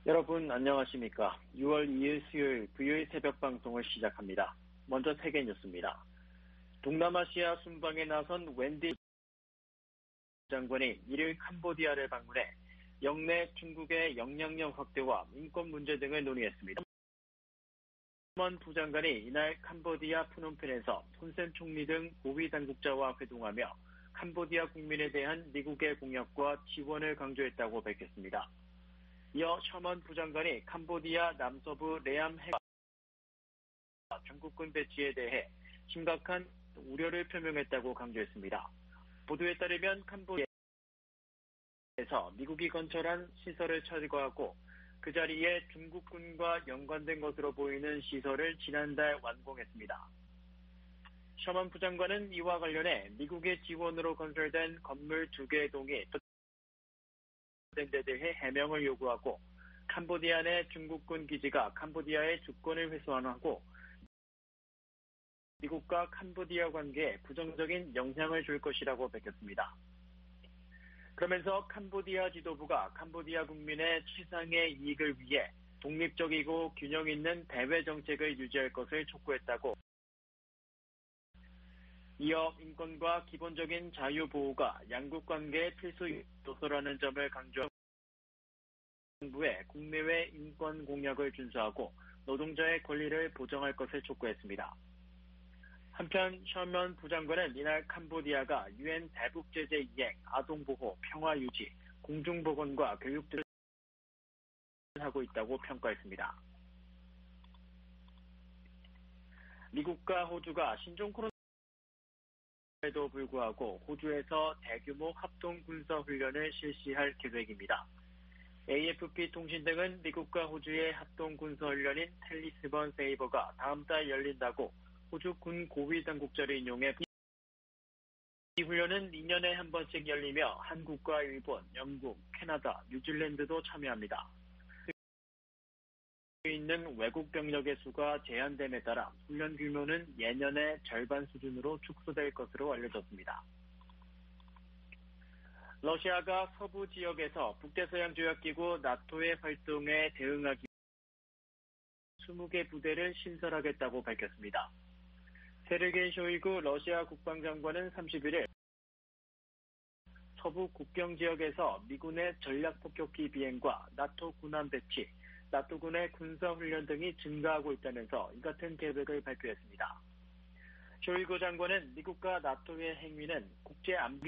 여러분 안녕하십니까? 6월 2일 수요일 VOE 새벽 방송을 시작합니다. 먼저 세계 뉴스입니다. 동남아시아 순방에 나선 웬디 장관이 1일 캄보디아를 방문해 영내 중국의 영향력 확대와 인권 문제 등을 논의했습니다. 셔먼 부장관이 이날 캄보디아 프놈펜에서 혼센 총리 등 고위 당국자와 회동하며 캄보디아 국민에 대한 미국의 공약과 지원을 강조했다고 밝혔습니다. 이어 셔먼 부장관이 캄보디아 남서부 레암 해과 중국군 배치에 대해 심각한 우려를 표명했다고 강조했습니다. 보도에 따르면 캄보디아에서 미국이 건설한 시설을 철거하고 그 자리에 중국군과 연관된 것으로 보이는 시설을 지난달 완공했습니다. 셔먼 부장관은 이와 관련해 미국의 지원으로 건설된 건물 2개 동이 된 데 대해 해명을 요구하고 캄보디아 내 중국군 기지가 캄보디아의 주권을 훼손하고 미국과 캄보디아 관계에 부정적인 영향을 줄 것이라고 밝혔습니다. 그러면서 캄보디아 지도부가 캄보디아 국민의 최상의 이익을 위해 독립적이고 균형 있는 대외 정책을 유지할 것을 촉구했다고 이어 인권과 기본적인 자유 보호가 양국 관계의 필수 요소라는 점을 강조하고 정부의 국내외 인권 공약을 준수하고 노동자의 권리를 보장할 것을 촉구했습니다. 한편 셔먼 부장관은 이날 캄보디아가 UN 대북 제재 이행, 아동보호, 평화유지, 공중보건과 교육 등을 하고 있다고 평가했습니다. 미국과 호주가 신종 코로나에도 불구하고 호주에서 대규모 합동 군사 훈련을 실시할 계획입니다. AFP 통신 등은 미국과 호주의 합동 군사 훈련인 텔리스번 세이버가 다음 달 열린다고 호주 군 고위 당국자를 인용해 이 훈련은 2년에 한 번씩 열리며 한국과 일본, 영국, 캐나다, 뉴질랜드도 참여합니다. 있는 외국 병력의 수가 제한됨에 따라 훈련 규모는 예년의 절반 수준으로 축소될 것으로 알려졌습니다. 러시아가 서부 지역에서 북대서양조약기구 나토의 활동에 대응하기 위해 20개 부대를 신설하겠다고 밝혔습니다. 세르게이 쇼이구 러시아 국방장관은 31일 서부 국경 지역에서 미군의 전략폭격기 비행과 나토 군함 배치, 나토군의 군사훈련 등이 증가하고 있다면서 이 같은 계획을 발표했습니다. 쇼이구 장관은 미국과 나토의 행위는 국제안보에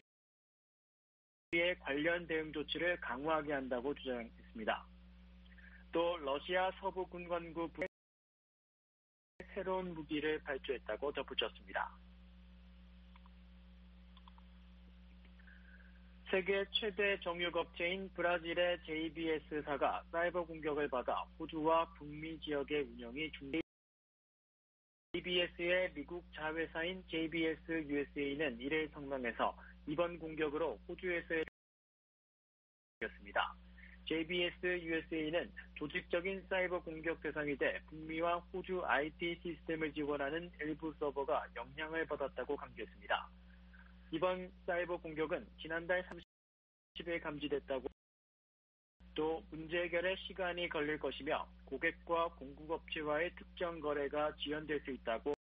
관련 대응 조치를 강화하게 한다고 주장했습니다. 또 러시아 서부 군관구부에 새로운 무기를 발주했다고 덧붙였습니다. 세계 최대 정육업체인 브라질의 JBS사가 사이버 공격을 받아 호주와 북미 지역의 운영이 중단. JBS의 미국 자회사인 JBS USA는 1일 성명에서 이번 공격으로 호주에서의 였습니다. JBS USA는 조직적인 사이버 공격 대상이 돼 북미와 호주 IT 시스템을 지원하는 일부 서버가 영향을 받았다고 강조했습니다. 이번 사이버 공격은 지난달 30일 감지됐다고 또 문제 해결에 시간이 걸릴 것이며 고객과 공급업체와의 특정 거래가 지연될 수 있다고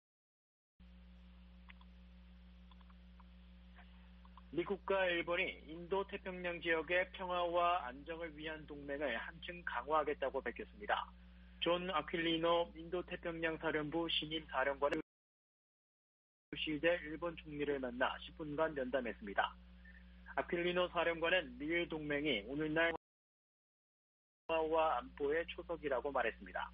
미국과 일본이 인도태평양 지역의 평화와 안정을 위한 동맹을 한층 강화하겠다고 밝혔습니다. 존 아퀼리노 인도태평양 사령부 신임 사령관은 요시히데 일본 총리를 만나 10분간 면담했습니다. 아퀼리노 사령관은 미일 동맹이 오늘날 평화와 안보의 초석이라고 말했습니다.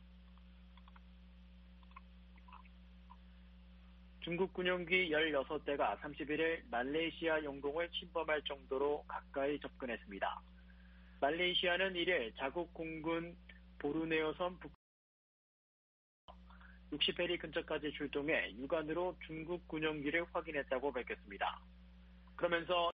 중국 군용기 16대가 31일 말레이시아 영공을 침범할 정도로 가까이 접근했습니다. 말레이시아는 1일 자국 공군 보르네오섬 60해리 근처까지 출동해 육안으로 중국 군용기를 확인했다고 밝혔습니다. 그러면서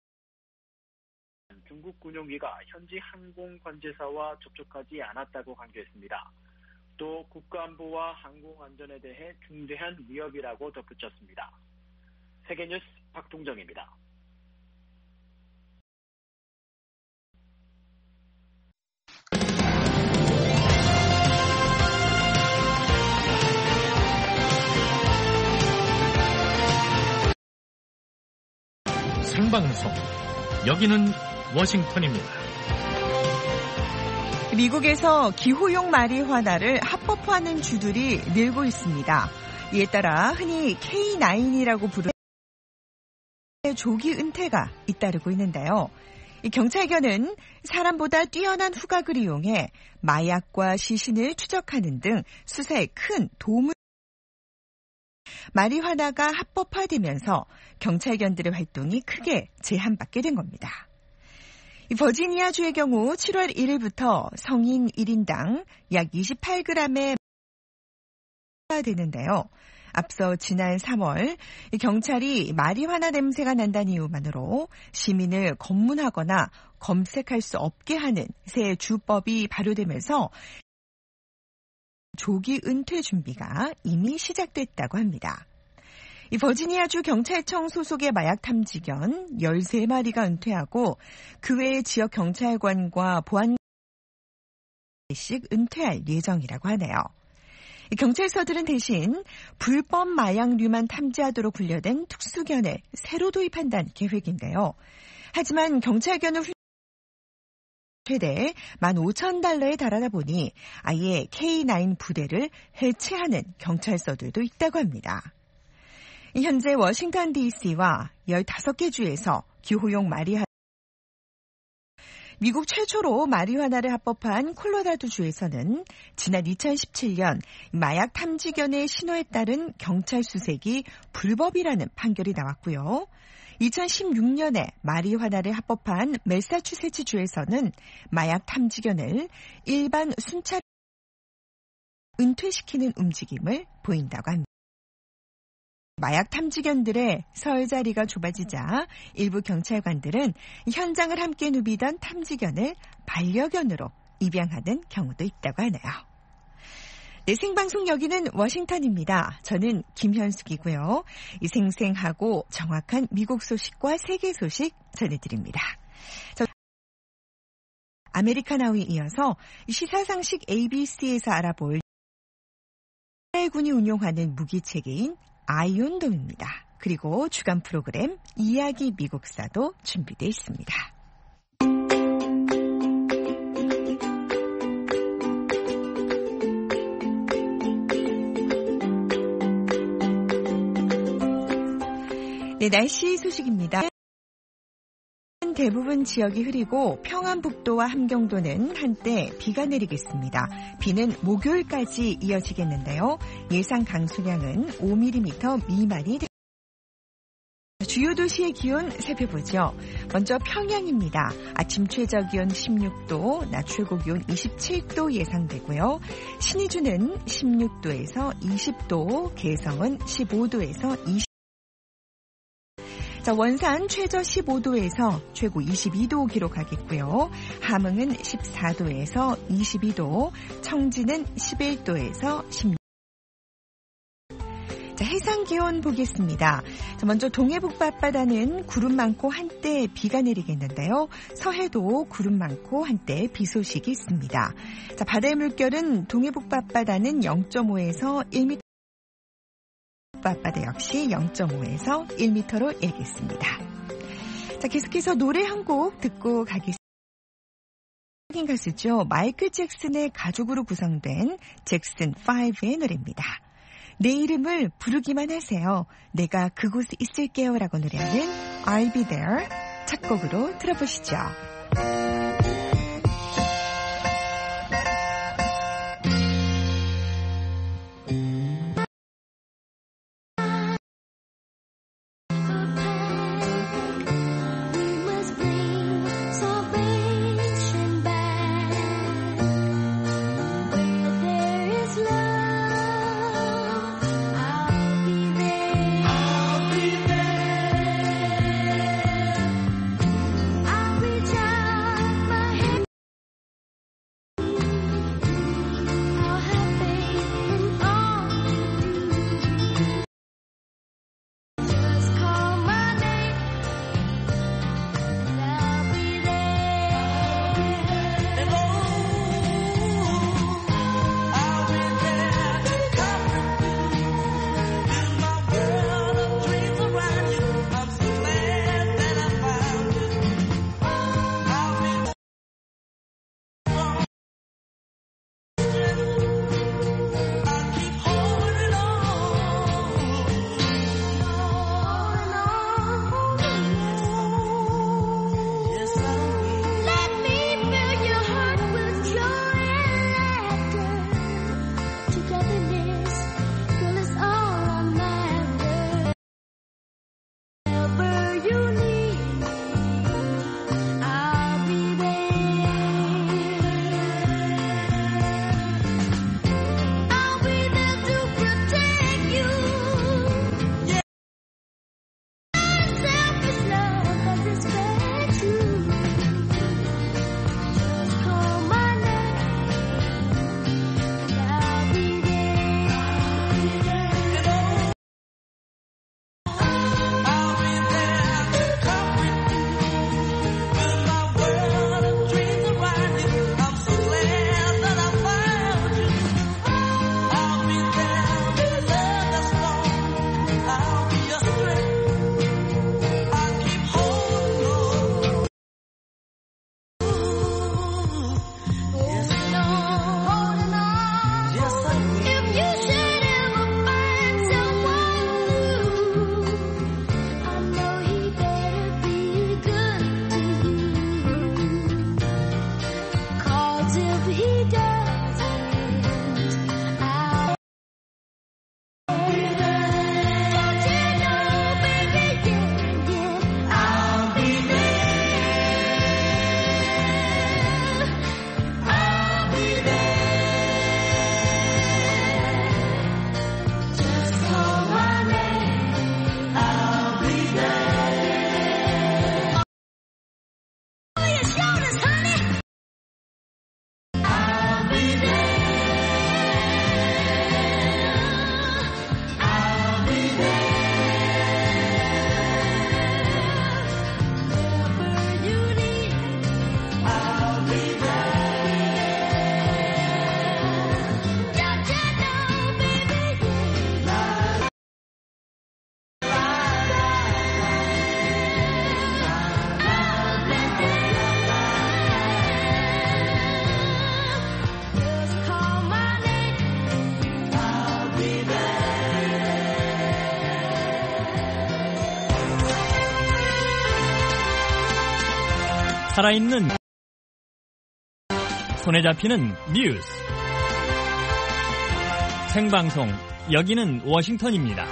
중국 군용기가 현지 항공 관제사와 접촉하지 않았다고 강조했습니다. 또 국가안보와 항공안전에 대해 중대한 위협이라고 덧붙였습니다. 세계뉴스 박동정입니다. 생방송. 여기는 워싱턴입니다. 미국에서 기후용 마리화나를 합법화하는 주들이 늘고 있습니다. 이에 따라 흔히 K9이라고 부르는 조기 은퇴가 잇따르고 있는데요. 이 경찰견은 사람보다 뛰어난 후각을 이용해 마약과 시신을 추적하는 등 수사에 큰 도움을 마리화나가 합법화되면서 경찰견들의 활동이 크게 제한받게 된 겁니다. 버지니아주의 경우 7월 1일부터 성인 1인당 약 28g의 되는데요. 앞서 지난 3월 경찰이 마리화나 냄새가 난다는 이유만으로 시민을 검문하거나 검색할 수 없게 하는 새 주법이 발효되면서 조기 은퇴 준비가 이미 시작됐다고 합니다. 이 버지니아주 경찰청 소속의 마약 탐지견 13마리가 은퇴하고 그 외의 지역 경찰관과 보안씩 은퇴할 예정이라고 하네요. 경찰서들은 대신 불법 마약류만 탐지하도록 분류된 특수견을 새로 도입한다는 계획인데요. 하지만 경찰견을 최대 $15,000에 달하다 보니 아예 K9 부대를 해체하는 경찰서들도 있다고 합니다. 현재 워싱턴 DC와 15개 주에서 기후용 마리화나 미국 최초로 마리화나를 합법한 콜로라도 주에서는 지난 2017년 마약 탐지견의 신호에 따른 경찰 수색이 불법이라는 판결이 나왔고요. 2016년에 마리화나를 합법한 매사추세츠 주에서는 마약 탐지견을 일반 순찰 은퇴시키는 움직임을 보인다고 합니다. 마약 탐지견들의 설 자리가 좁아지자 일부 경찰관들은 현장을 함께 누비던 탐지견을 반려견으로 입양하는 경우도 있다고 하네요. 네, 생방송 여기는 워싱턴입니다. 저는 김현숙이고요. 이 생생하고 정확한 미국 소식과 세계 소식 전해드립니다. 아메리카나우에 이어서 시사상식 ABC에서 알아볼 이스라엘군이 운용하는 무기체계인 아이온돔입니다. 그리고 주간 프로그램 이야기 미국사도 준비되어 있습니다. 네, 날씨 소식입니다. 대부분 지역이 흐리고 평안북도와 함경도는 한때 비가 내리겠습니다. 비는 목요일까지 이어지겠는데요. 예상 강수량은 5mm 미만이 됩니다. 주요 도시의 기온 살펴보죠. 먼저 평양입니다. 아침 최저 기온 16도, 낮 최고 기온 27도 예상되고요. 신의주는 16도에서 20도, 개성은 15도에서 20도. 자, 원산 최저 15도에서 최고 22도 기록하겠고요. 함흥은 14도에서 22도, 청진은 11도에서 16도. 자, 해상 기온 보겠습니다. 자, 먼저 동해북부 앞바다는 구름 많고 한때 비가 내리겠는데요. 서해도 구름 많고 한때 비 소식이 있습니다. 자, 바다의 물결은 동해북부 앞바다는 0.5에서 1m. 앞바다 역시 0.5에서 1m로 일겠습니다. 자, 계속해서 노래 한 곡 듣고 가겠습니다. 흑인 가수죠. 마이클 잭슨의 가족으로 구성된 잭슨 5의 노래입니다. 내 이름을 부르기만 하세요. 내가 그곳에 있을게요 라고 노래하는 I'll be there 첫 곡으로 들어보시죠. Reach out. 살아있는 손에 잡히는 뉴스 생방송 여기는 워싱턴입니다.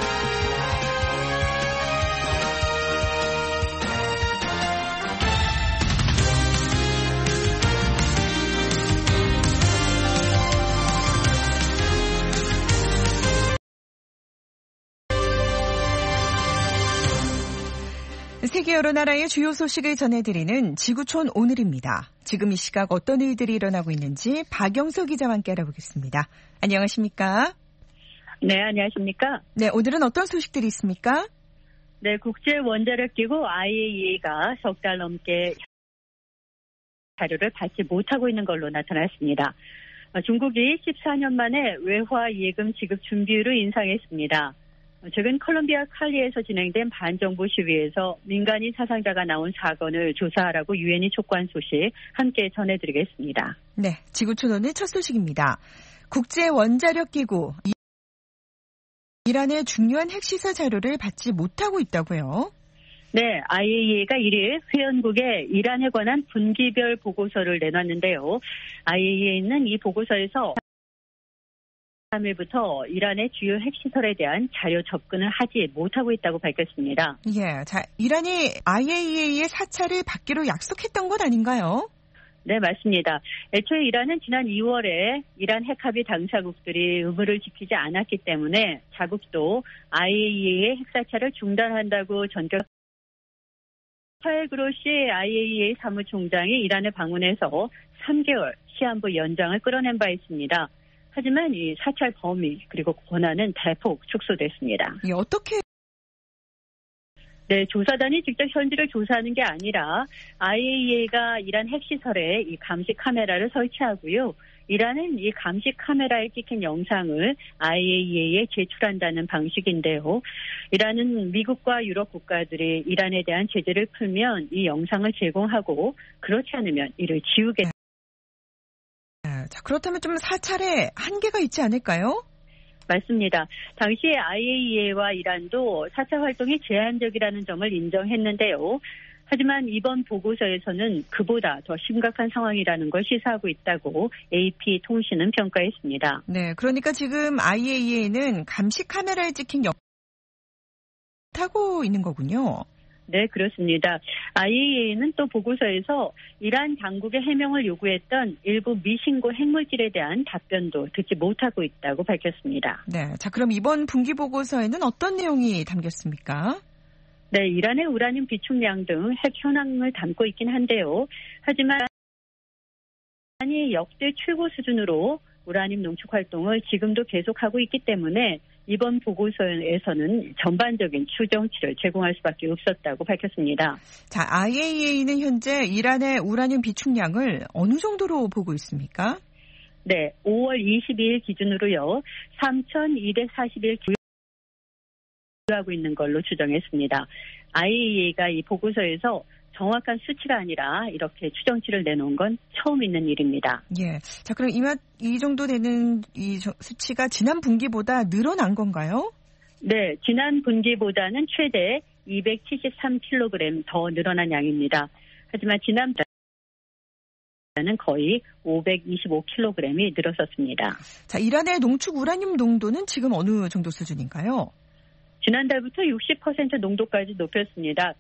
세계 여러 나라의 주요 소식을 전해드리는 지구촌 오늘입니다. 지금 이 시각 어떤 일들이 일어나고 있는지 박영석 기자와 함께 알아보겠습니다. 안녕하십니까? 네, 안녕하십니까? 네, 오늘은 어떤 소식들이 있습니까? 네, 국제원자력기구 IAEA가 석 달 넘게 자료를 받지 못하고 있는 걸로 나타났습니다. 중국이 14년 만에 외화 예금 지급 준비율을 인상했습니다. 최근 콜롬비아 칼리에서 진행된 반정부 시위에서 민간인 사상자가 나온 사건을 조사하라고 유엔이 촉구한 소식 함께 전해드리겠습니다. 네, 지구촌 오늘 첫 소식입니다. 국제원자력기구 이란의 중요한 핵시설 자료를 받지 못하고 있다고요? 네, IAEA가 1일 회원국에 이란에 관한 분기별 보고서를 내놨는데요. IAEA는 이 보고서에서 3일부터 이란의 주요 핵시설에 대한 자료 접근을 하지 못하고 있다고 밝혔습니다. 예, 자, 이란이 IAEA의 사찰을 받기로 약속했던 것 아닌가요? 네, 맞습니다. 애초에 이란은 지난 2월에 이란 핵합의 당사국들이 의무를 지키지 않았기 때문에 자국도 IAEA의 핵사찰을 중단한다고 전격. 차엘 그로시 IAEA 사무총장이 이란을 방문해서 3개월 시한부 연장을 끌어낸 바 있습니다. 하지만 이 사찰 범위 그리고 권한은 대폭 축소됐습니다. 예, 어떻게? 네, 조사단이 직접 현지를 조사하는 게 아니라 IAEA가 이란 핵시설에 이 감시 카메라를 설치하고요. 이란은 이 감시 카메라에 찍힌 영상을 IAEA에 제출한다는 방식인데요. 이란은 미국과 유럽 국가들이 이란에 대한 제재를 풀면 이 영상을 제공하고 그렇지 않으면 이를 지우게. 자, 그렇다면 좀 사찰에 한계가 있지 않을까요? 맞습니다. 당시에 IAEA와 이란도 사찰 활동이 제한적이라는 점을 인정했는데요. 하지만 이번 보고서에서는 그보다 더 심각한 상황이라는 걸 시사하고 있다고 AP 통신은 평가했습니다. 네, 그러니까 지금 IAEA는 감시 카메라에 찍힌 타고 있는 거군요. 네, 그렇습니다. IAEA는 또 보고서에서 이란 당국의 해명을 요구했던 일부 미신고 핵물질에 대한 답변도 듣지 못하고 있다고 밝혔습니다. 네, 자, 그럼 이번 분기 보고서에는 어떤 내용이 담겼습니까? 네, 이란의 우라늄 비축량 등 핵 현황을 담고 있긴 한데요. 하지만 이란이 역대 최고 수준으로 우라늄 농축 활동을 지금도 계속하고 있기 때문에 이번 보고서에서는 전반적인 추정치를 제공할 수밖에 없었다고 밝혔습니다. 자, IAEA는 현재 이란의 우라늄 비축량을 어느 정도로 보고 있습니까? 네, 5월 22일 기준으로요. 3,241 보유하고 있는 걸로 추정했습니다. IAEA가 이 보고서에서 정확한 수치가 아니라 이렇게 추정치를 내놓은 건 처음 있는 일입니다. 예. 자, 그럼 이 정도 되는 이 수치가 지난 분기보다 늘어난 건가요? 네, 지난 분기보다는 최대 273kg 더 늘어난 양입니다. 하지만 지난달은 거의 525kg이 늘었었습니다. 자, 이란의 농축 우라늄 농도는 지금 어느 정도 수준인가요? 지난달부터 60% 농도까지 높였습니다.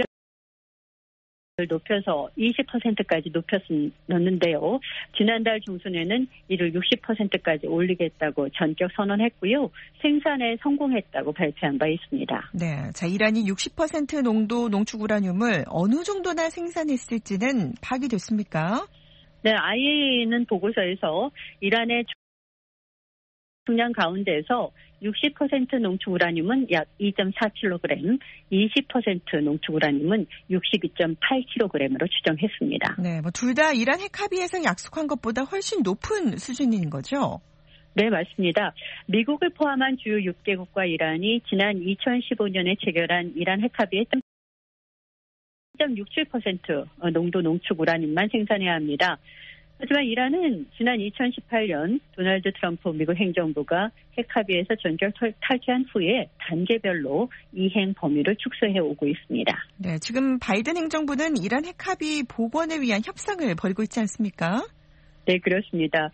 높여서 20%까지 높였는데요. 지난달 중순에는 이를 60%까지 올리겠다고 전격 선언했고요. 생산에 성공했다고 발표한 바 있습니다. 네, 자, 이란이 60% 농도 농축 우라늄을 어느 정도나 생산했을지는 파악이 됐습니까? 네, IAEA는 보고서에서 이란의 중량 가운데서 60% 농축 우라늄은 약 2.4kg, 20% 농축 우라늄은 62.8kg으로 추정했습니다. 네, 뭐 둘 다 이란 핵합의에서 약속한 것보다 훨씬 높은 수준인 거죠? 네, 맞습니다. 미국을 포함한 주요 6개국과 이란이 지난 2015년에 체결한 이란 핵합의의 3.67% 농도 농축 우라늄만 생산해야 합니다. 하지만 이란은 지난 2018년 도널드 트럼프 미국 행정부가 핵합의에서 전격 탈퇴한 후에 단계별로 이행 범위를 축소해 오고 있습니다. 네, 지금 바이든 행정부는 이란 핵합의 복원을 위한 협상을 벌이고 있지 않습니까? 네, 그렇습니다.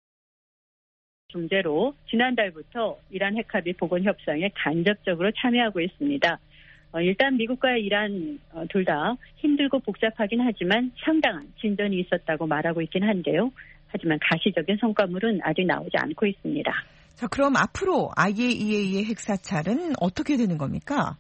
중재로 지난달부터 이란 핵합의 복원 협상에 간접적으로 참여하고 있습니다. 일단 미국과 이란 둘 다 힘들고 복잡하긴 하지만 상당한 진전이 있었다고 말하고 있긴 한데요. 하지만 가시적인 성과물은 아직 나오지 않고 있습니다. 자, 그럼 앞으로 IAEA의 핵사찰은 어떻게 되는 겁니까?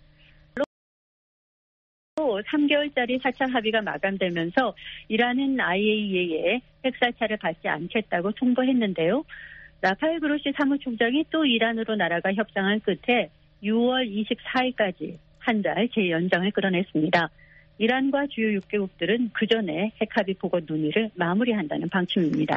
3개월짜리 사찰 합의가 마감되면서 이란은 IAEA의 핵사찰을 받지 않겠다고 통보했는데요. 라파엘 그로시 사무총장이 또 이란으로 날아가 협상한 끝에 6월 24일까지 한 달 재연장을 끌어냈습니다. 이란과 주요 6개국들은 그 전에 핵합의 복원 논의를 마무리한다는 방침입니다.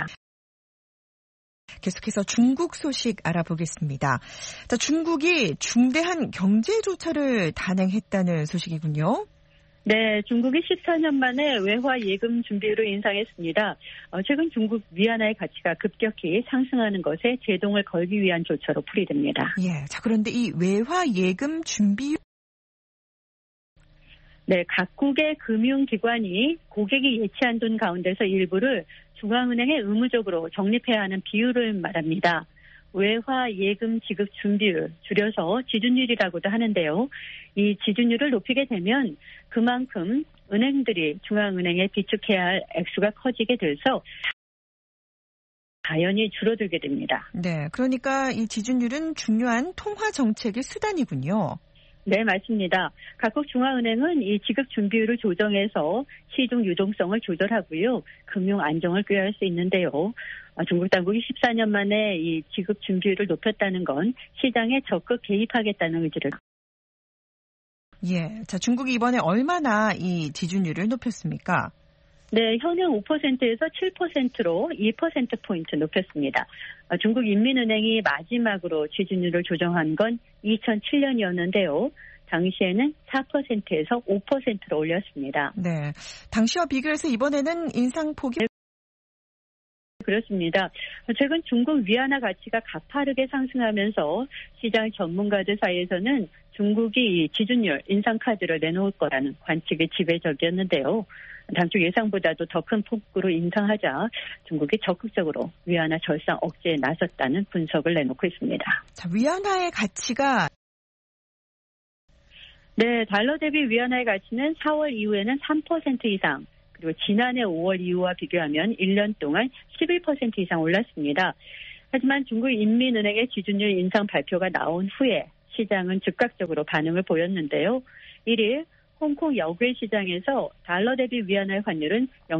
계속해서 중국 소식 알아보겠습니다. 자, 중국이 중대한 경제 조처를 단행했다는 소식이군요. 네, 중국이 14년 만에 외화 예금 준비율을 인상했습니다. 최근 중국 위안화의 가치가 급격히 상승하는 것에 제동을 걸기 위한 조처로 풀이됩니다. 예, 자, 그런데 이 외화 예금 준비율 네, 각국의 금융기관이 고객이 예치한 돈 가운데서 일부를 중앙은행에 의무적으로 적립해야 하는 비율을 말합니다. 외화 예금 지급 준비율, 줄여서 지준율이라고도 하는데요. 이 지준율을 높이게 되면 그만큼 은행들이 중앙은행에 비축해야 할 액수가 커지게 돼서 자연히 줄어들게 됩니다. 네, 그러니까 이 지준율은 중요한 통화 정책의 수단이군요. 네, 맞습니다. 각국 중앙은행은 이 지급 준비율을 조정해서 시중 유동성을 조절하고요. 금융 안정을 꾀할 수 있는데요. 중국 당국이 14년 만에 이 지급 준비율을 높였다는 건 시장에 적극 개입하겠다는 의지를. 예, 자, 중국이 이번에 얼마나 이 지준율을 높였습니까? 네, 현행 5%에서 7%로 2%포인트 높였습니다. 중국 인민은행이 마지막으로 지준율을 조정한 건 2007년이었는데요. 당시에는 4%에서 5%로 올렸습니다. 네, 당시와 비교해서 이번에는 인상폭이 그렇습니다. 최근 중국 위안화 가치가 가파르게 상승하면서 시장 전문가들 사이에서는 중국이 지준율 인상 카드를 내놓을 거라는 관측이 지배적이었는데요. 당초 예상보다도 더 큰 폭으로 인상하자 중국이 적극적으로 위안화 절상 억제에 나섰다는 분석을 내놓고 있습니다. 자, 위안화의 가치가 네, 달러 대비 위안화의 가치는 4월 이후에는 3% 이상, 그리고 지난해 5월 이후와 비교하면 1년 동안 11% 이상 올랐습니다. 하지만 중국 인민은행의 지준율 인상 발표가 나온 후에 시장은 즉각적으로 반응을 보였는데요. 1일 홍콩 여괴 시장에서 달러 대비 위안화의 환율은 0.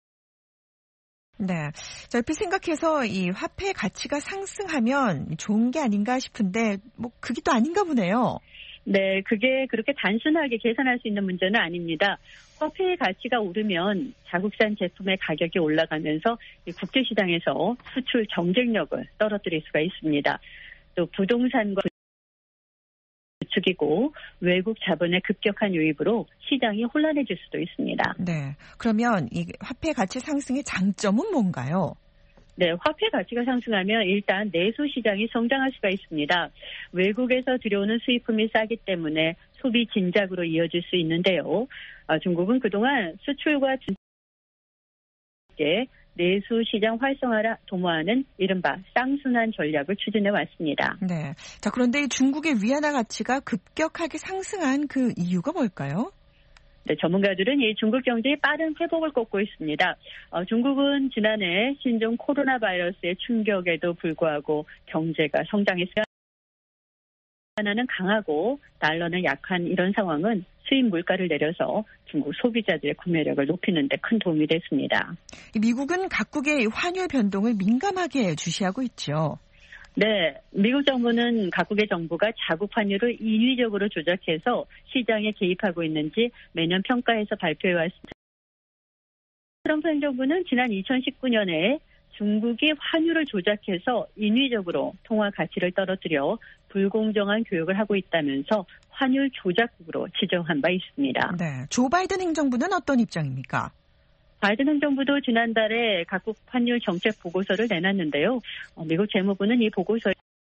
네, 자, 옆에 생각해서 이 화폐 가치가 상승하면 좋은 게 아닌가 싶은데 뭐 그게 또 아닌가 보네요. 네, 그게 그렇게 단순하게 계산할 수 있는 문제는 아닙니다. 화폐의 가치가 오르면 자국산 제품의 가격이 올라가면서 국제시장에서 수출 경쟁력을 떨어뜨릴 수가 있습니다. 또 부동산과 부추기고 외국 자본의 급격한 유입으로 시장이 혼란해질 수도 있습니다. 네, 그러면 이 화폐 가치 상승의 장점은 뭔가요? 네, 화폐 가치가 상승하면 일단 내수 시장이 성장할 수가 있습니다. 외국에서 들여오는 수입품이 싸기 때문에 소비 진작으로 이어질 수 있는데요. 중국은 그동안 수출과 내수 시장 활성화를 도모하는 이른바 쌍순환 전략을 추진해 왔습니다. 네, 자, 그런데 중국의 위안화 가치가 급격하게 상승한 그 이유가 뭘까요? 네, 전문가들은 이 중국 경제의 빠른 회복을 꼽고 있습니다. 중국은 지난해 신종 코로나 바이러스의 충격에도 불구하고 경제가 성장했으나 위안화는 강하고 달러는 약한 이런 상황은 수입 물가를 내려서 중국 소비자들의 구매력을 높이는 데 큰 도움이 됐습니다. 미국은 각국의 환율 변동을 민감하게 주시하고 있죠. 네, 미국 정부는 각국의 정부가 자국 환율을 인위적으로 조작해서 시장에 개입하고 있는지 매년 평가해서 발표해왔습니다. 트럼프 행정부는 지난 2019년에 중국이 환율을 조작해서 인위적으로 통화 가치를 떨어뜨려 불공정한 교육을 하고 있다면서 환율 조작국으로 지정한 바 있습니다. 네, 조 바이든 행정부는 어떤 입장입니까? 바이든 행정부도 지난달에 각국 환율 정책 보고서를 내놨는데요. 미국 재무부는 이 보고서에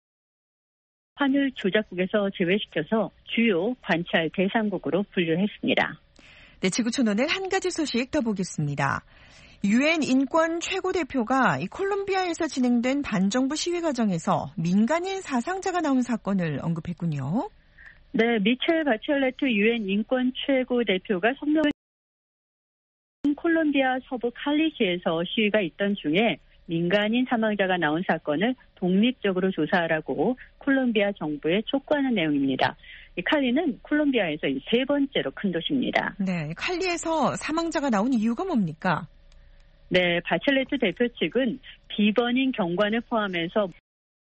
환율 조작국에서 제외시켜서 주요 관찰 대상국으로 분류했습니다. 네, 지구촌오늘 한 가지 소식 더 보겠습니다. 유엔 인권 최고대표가 이 콜롬비아에서 진행된 반정부 시위 과정에서 민간인 사상자가 나온 사건을 언급했군요. 네, 미첼 바첼레트 유엔 인권 최고대표가 성명을 콜롬비아 서부 칼리시에서 시위가 있던 중에 민간인 사망자가 나온 사건을 독립적으로 조사하라고 콜롬비아 정부에 촉구하는 내용입니다. 이 칼리는 콜롬비아에서 세 번째로 큰 도시입니다. 네, 칼리에서 사망자가 나온 이유가 뭡니까? 네, 바첼레트 대표 측은 비번인 경관을 포함해서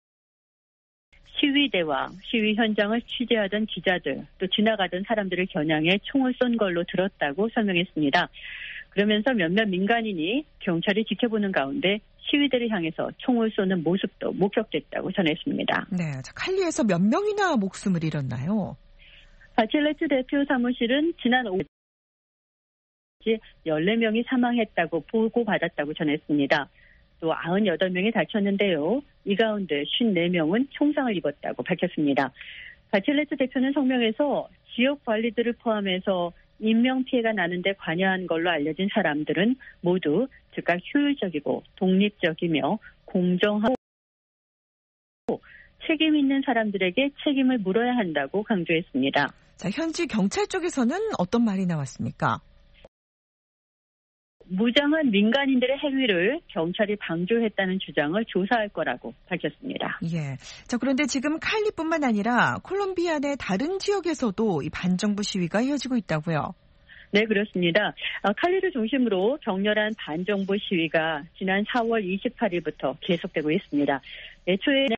시위대와 시위 현장을 취재하던 기자들, 또 지나가던 사람들을 겨냥해 총을 쏜 걸로 들었다고 설명했습니다. 그러면서 몇몇 민간인이 경찰이 지켜보는 가운데 시위대를 향해서 총을 쏘는 모습도 목격됐다고 전했습니다. 네, 칼리에서 몇 명이나 목숨을 잃었나요? 바첼레트 대표 사무실은 지난 5일 14명이 사망했다고 보고받았다고 전했습니다. 또 98명이 다쳤는데요. 이 가운데 54명은 총상을 입었다고 밝혔습니다. 바첼레트 대표는 성명에서 지역 관리들을 포함해서 인명피해가 나는데 관여한 걸로 알려진 사람들은 모두 즉각 효율적이고 독립적이며 공정하고 책임 있는 사람들에게 책임을 물어야 한다고 강조했습니다. 자, 현지 경찰 쪽에서는 어떤 말이 나왔습니까? 무장한 민간인들의 행위를 경찰이 방조했다는 주장을 조사할 거라고 밝혔습니다. 예. 자, 그런데 지금 칼리뿐만 아니라 콜롬비아 내 다른 지역에서도 이 반정부 시위가 이어지고 있다고요? 네, 그렇습니다. 칼리를 중심으로 격렬한 반정부 시위가 지난 4월 28일부터 계속되고 있습니다. 애초에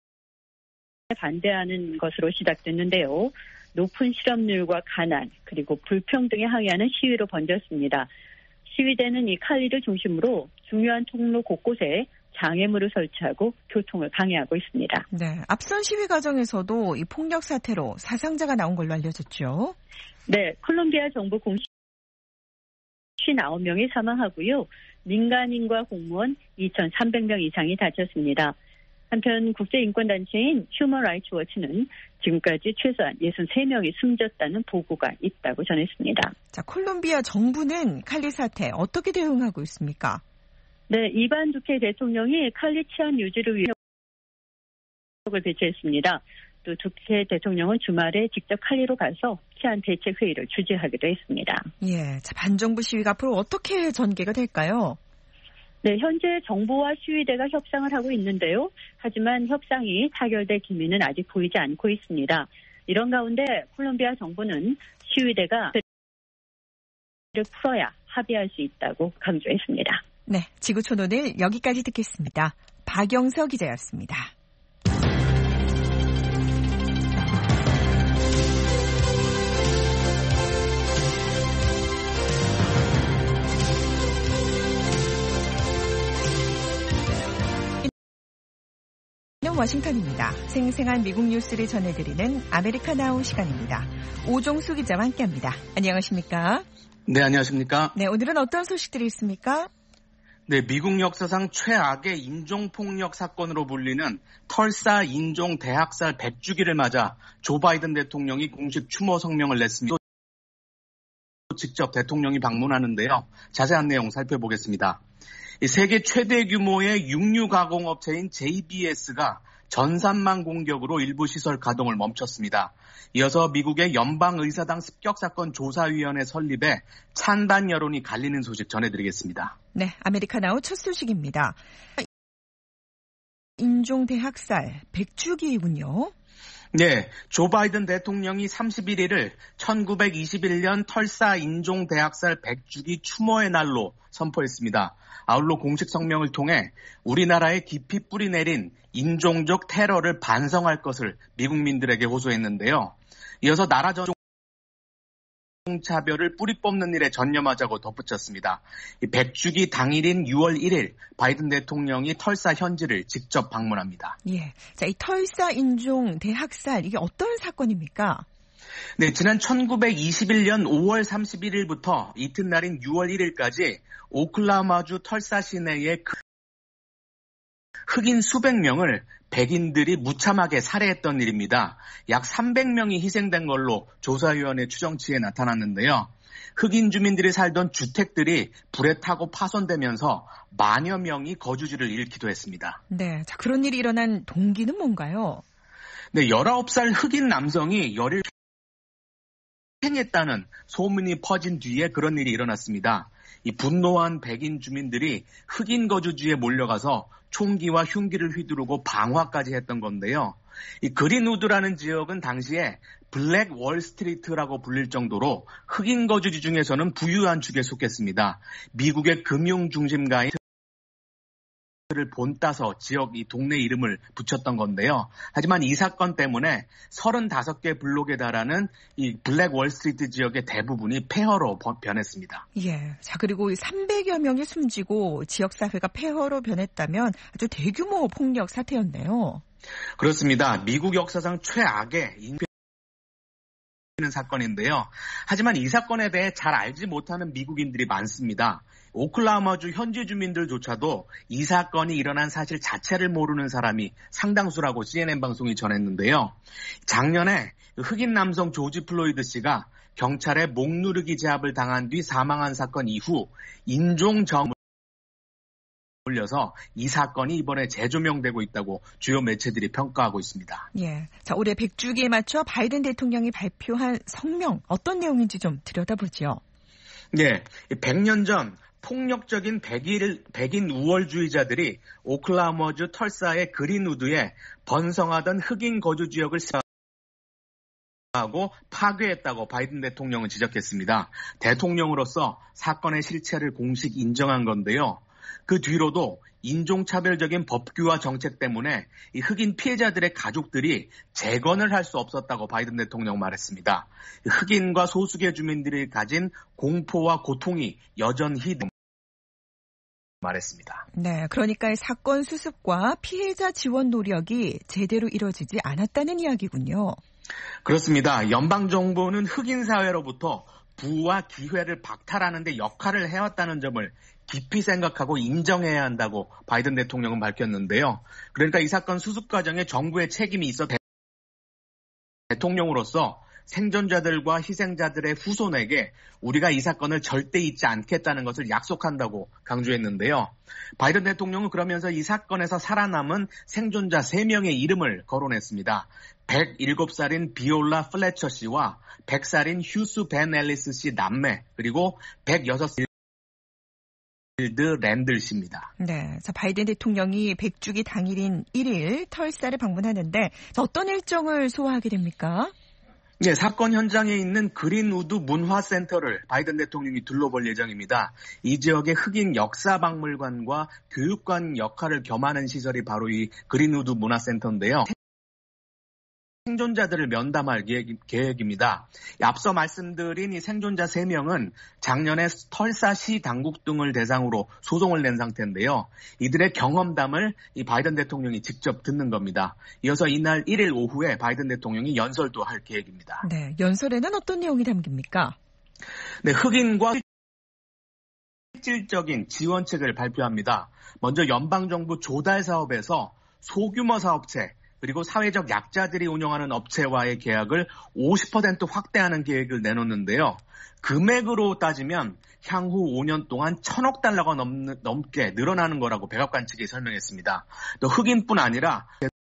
반대하는 것으로 시작됐는데요. 높은 실업률과 가난, 그리고 불평등에 항의하는 시위로 번졌습니다. 시위대는 이 칼리를 중심으로 중요한 통로 곳곳에 장애물을 설치하고 교통을 방해하고 있습니다. 네, 앞선 시위 과정에서도 이 폭력 사태로 사상자가 나온 걸로 알려졌죠. 네, 콜롬비아 정부 공식 59명이 사망하고요. 민간인과 공무원 2,300명 이상이 다쳤습니다. 한편 국제인권단체인 휴먼 라이츠 워치는 지금까지 최소한 63명이 숨졌다는 보고가 있다고 전했습니다. 자, 콜롬비아 정부는 칼리 사태 어떻게 대응하고 있습니까? 네, 이반 두케 대통령이 칼리 치안 유지를 위해 을 배치했습니다. 또 두케 대통령은 주말에 직접 칼리로 가서 치안 대책 회의를 주재하기도 했습니다. 예, 자, 반정부 시위가 앞으로 어떻게 전개가 될까요? 네, 현재 정부와 시위대가 협상을 하고 있는데요. 하지만 협상이 타결될 기미는 아직 보이지 않고 있습니다. 이런 가운데 콜롬비아 정부는 시위대가 풀어야 합의할 수 있다고 강조했습니다. 네, 지구촌 오늘 여기까지 듣겠습니다. 박영서 기자였습니다. 워싱턴입니다. 생생한 미국 뉴스를 전해드리는 아메리카나우 시간입니다. 오종수 기자와 함께합니다. 안녕하십니까? 네, 안녕하십니까? 네, 오늘은 어떤 소식들이 있습니까? 네, 미국 역사상 최악의 인종폭력 사건으로 불리는 털사 인종 대학살 100주기를 맞아 조 바이든 대통령이 공식 추모 성명을 냈습니다. 직접 대통령이 방문하는데요. 자세한 내용 살펴보겠습니다. 세계 최대 규모의 육류 가공업체인 JBS가 전산망 공격으로 일부 시설 가동을 멈췄습니다. 이어서 미국의 연방의사당 습격사건 조사위원회 설립에 찬반 여론이 갈리는 소식 전해드리겠습니다. 네, 아메리카나우 첫 소식입니다. 인종대학살 100주기이군요. 네, 조 바이든 대통령이 31일을 1921년 털사 인종대학살 100주기 추모의 날로 선포했습니다. 아울러 공식 성명을 통해 우리나라에 깊이 뿌리내린 인종적 테러를 반성할 것을 미국민들에게 호소했는데요. 이어서 나라 차별을 뿌리 뽑는 일에 전념하자고 덧붙였습니다. 100주기 당일인 6월 1일 바이든 대통령이 털사 현지를 직접 방문합니다. 예, 자, 이 털사 인종 대학살 이게 어떤 사건입니까? 네, 지난 1921년 5월 31일부터 이튿날인 6월 1일까지 오클라호마주 털사 시내의 흑인 수백 명을 백인들이 무참하게 살해했던 일입니다. 약 300명이 희생된 걸로 조사위원회 추정치에 나타났는데요. 흑인 주민들이 살던 주택들이 불에 타고 파손되면서 만여 명이 거주지를 잃기도 했습니다. 네, 자, 그런 일이 일어난 동기는 뭔가요? 네, 19살 흑인 남성이 열일 행했다는 소문이 퍼진 뒤에 그런 일이 일어났습니다. 이 분노한 백인 주민들이 흑인 거주지에 몰려가서 총기와 흉기를 휘두르고 방화까지 했던 건데요. 이 그린우드라는 지역은 당시에 블랙 월스트리트라고 불릴 정도로 흑인 거주지 중에서는 부유한 축에 속했습니다. 미국의 금융 중심가인 를 본따서 지역 이 동네 이름을 붙였던 건데요. 하지만 이 사건 때문에 35개 블록에 달하는 이 블랙 월스트리트 지역의 대부분이 폐허로 변했습니다. 예. 자, 그리고 300여 명이 숨지고 지역사회가 폐허로 변했다면 아주 대규모 폭력 사태였네요. 그렇습니다. 미국 역사상 최악의 사건인데요. 하지만 이 사건에 대해 잘 알지 못하는 미국인들이 많습니다. 오클라호마주 현지 주민들조차도 이 사건이 일어난 사실 자체를 모르는 사람이 상당수라고 CNN 방송이 전했는데요. 작년에 흑인 남성 조지 플로이드 씨가 경찰에 목 누르기 제압을 당한 뒤 사망한 사건 이후 인종정을 올려서 이 사건이 이번에 재조명되고 있다고 주요 매체들이 평가하고 있습니다. 예. 자, 올해 100주기에 맞춰 바이든 대통령이 발표한 성명 어떤 내용인지 좀 들여다보죠. 네. 100년 전 폭력적인 백인 우월주의자들이 오클라호마주 털사의 그린우드에 번성하던 흑인 거주 지역을 하고 파괴했다고 바이든 대통령은 지적했습니다. 대통령으로서 사건의 실체를 공식 인정한 건데요. 그 뒤로도 인종차별적인 법규와 정책 때문에 이 흑인 피해자들의 가족들이 재건을 할 수 없었다고 바이든 대통령 말했습니다. 흑인과 소수계 주민들이 가진 공포와 고통이 여전히 말했습니다. 네, 그러니까 사건 수습과 피해자 지원 노력이 제대로 이뤄지지 않았다는 이야기군요. 그렇습니다. 연방정부는 흑인 사회로부터 부와 기회를 박탈하는 데 역할을 해왔다는 점을 깊이 생각하고 인정해야 한다고 바이든 대통령은 밝혔는데요. 그러니까 이 사건 수습 과정에 정부의 책임이 있어 대통령으로서 생존자들과 희생자들의 후손에게 우리가 이 사건을 절대 잊지 않겠다는 것을 약속한다고 강조했는데요. 바이든 대통령은 그러면서 이 사건에서 살아남은 생존자 3명의 이름을 거론했습니다. 107살인 비올라 플래처 씨와 100살인 휴스 벤 앨리스 씨 남매, 그리고 106살 랜들 씨입니다. 네, 자, 바이든 대통령이 100주기 당일인 1일 털사를 방문하는데 어떤 일정을 소화하게 됩니까? 네, 사건 현장에 있는 그린우드 문화센터를 바이든 대통령이 둘러볼 예정입니다. 이 지역의 흑인 역사박물관과 교육관 역할을 겸하는 시설이 바로 이 그린우드 문화센터인데요. 생존자들을 면담할 계획입니다. 앞서 말씀드린 이 생존자 3명은 작년에 털사시 당국 등을 대상으로 소송을 낸 상태인데요. 이들의 경험담을 이 바이든 대통령이 직접 듣는 겁니다. 이어서 이날 1일 오후에 바이든 대통령이 연설도 할 계획입니다. 네, 연설에는 어떤 내용이 담깁니까? 네, 흑인과 실질적인 지원책을 발표합니다. 먼저 연방정부 조달 사업에서 소규모 사업체, 그리고 사회적 약자들이 운영하는 업체와의 계약을 50% 확대하는 계획을 내놓는데요. 금액으로 따지면 향후 5년 동안 1,000억 달러가 넘게 늘어나는 거라고 백악관 측이 설명했습니다. 또 흑인뿐 아니라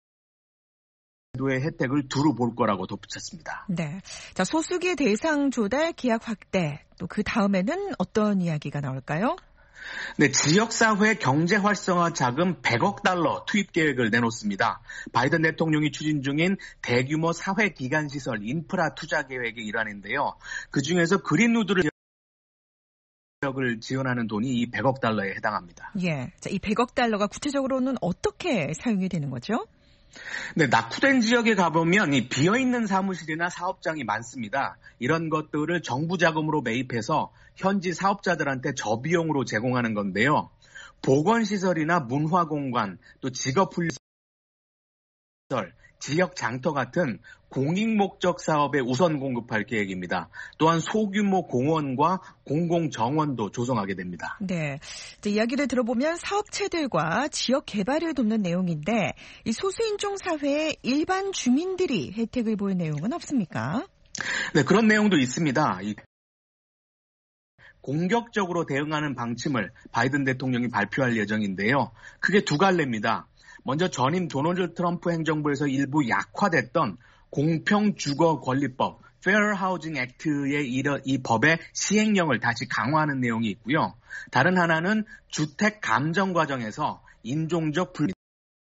제도의 혜택을 두루 볼 거라고 덧붙였습니다. 네, 자, 소수계 대상 조달 계약 확대, 또 그 다음에는 어떤 이야기가 나올까요? 네, 지역사회 경제 활성화 자금 100억 달러 투입 계획을 내놓습니다. 바이든 대통령이 추진 중인 대규모 사회기관시설 인프라 투자 계획의 일환인데요. 그중에서 그린우드를 지역을 지원하는 돈이 이 100억 달러에 해당합니다. 예, 자, 이 100억 달러가 구체적으로는 어떻게 사용이 되는 거죠? 네, 낙후된 지역에 가보면 이 비어있는 사무실이나 사업장이 많습니다. 이런 것들을 정부 자금으로 매입해서 현지 사업자들한테 저비용으로 제공하는 건데요. 보건시설이나 문화공간, 또 직업훈련시설, 지역 장터 같은 공익 목적 사업에 우선 공급할 계획입니다. 또한 소규모 공원과 공공정원도 조성하게 됩니다. 네, 이야기를 들어보면 사업체들과 지역 개발을 돕는 내용인데 이 소수인종 사회의 일반 주민들이 혜택을 볼 내용은 없습니까? 네, 그런 내용도 있습니다. 공격적으로 대응하는 방침을 바이든 대통령이 발표할 예정인데요. 크게 두 갈래입니다. 먼저 전임 도널드 트럼프 행정부에서 일부 약화됐던 공평주거권리법 Fair Housing Act의 이 법의 시행령을 다시 강화하는 내용이 있고요. 다른 하나는 주택 감정 과정에서 인종적 불입니다.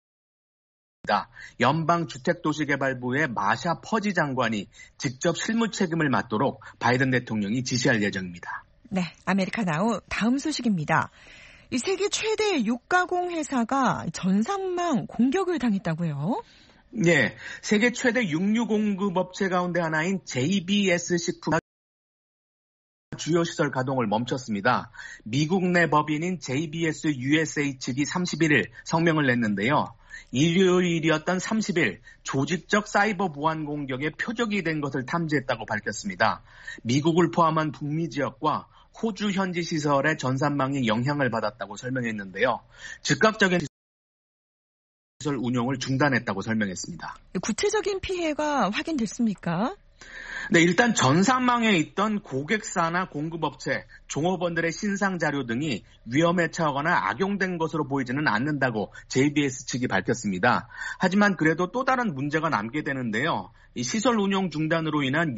연방주택도시개발부의 마샤 퍼지 장관이 직접 실무 책임을 맡도록 바이든 대통령이 지시할 예정입니다. 네, 아메리카나우 다음 소식입니다. 이 세계 최대 육가공 회사가 전산망 공격을 당했다고요? 네, 세계 최대 육류 공급업체 가운데 하나인 JBS 식품 주요 시설 가동을 멈췄습니다. 미국 내 법인인 JBS USA 측이 31일 성명을 냈는데요. 일요일이었던 30일 조직적 사이버 보안 공격의 표적이 된 것을 탐지했다고 밝혔습니다. 미국을 포함한 북미 지역과 호주 현지 시설의 전산망이 영향을 받았다고 설명했는데요. 즉각적인 시설 운용을 중단했다고 설명했습니다. 구체적인 피해가 확인됐습니까? 네, 일단 전산망에 있던 고객사나 공급업체, 종업원들의 신상 자료 등이 위험에 처하거나 악용된 것으로 보이지는 않는다고 JBS 측이 밝혔습니다. 하지만 그래도 또 다른 문제가 남게 되는데요. 이 시설 운용 중단으로 인한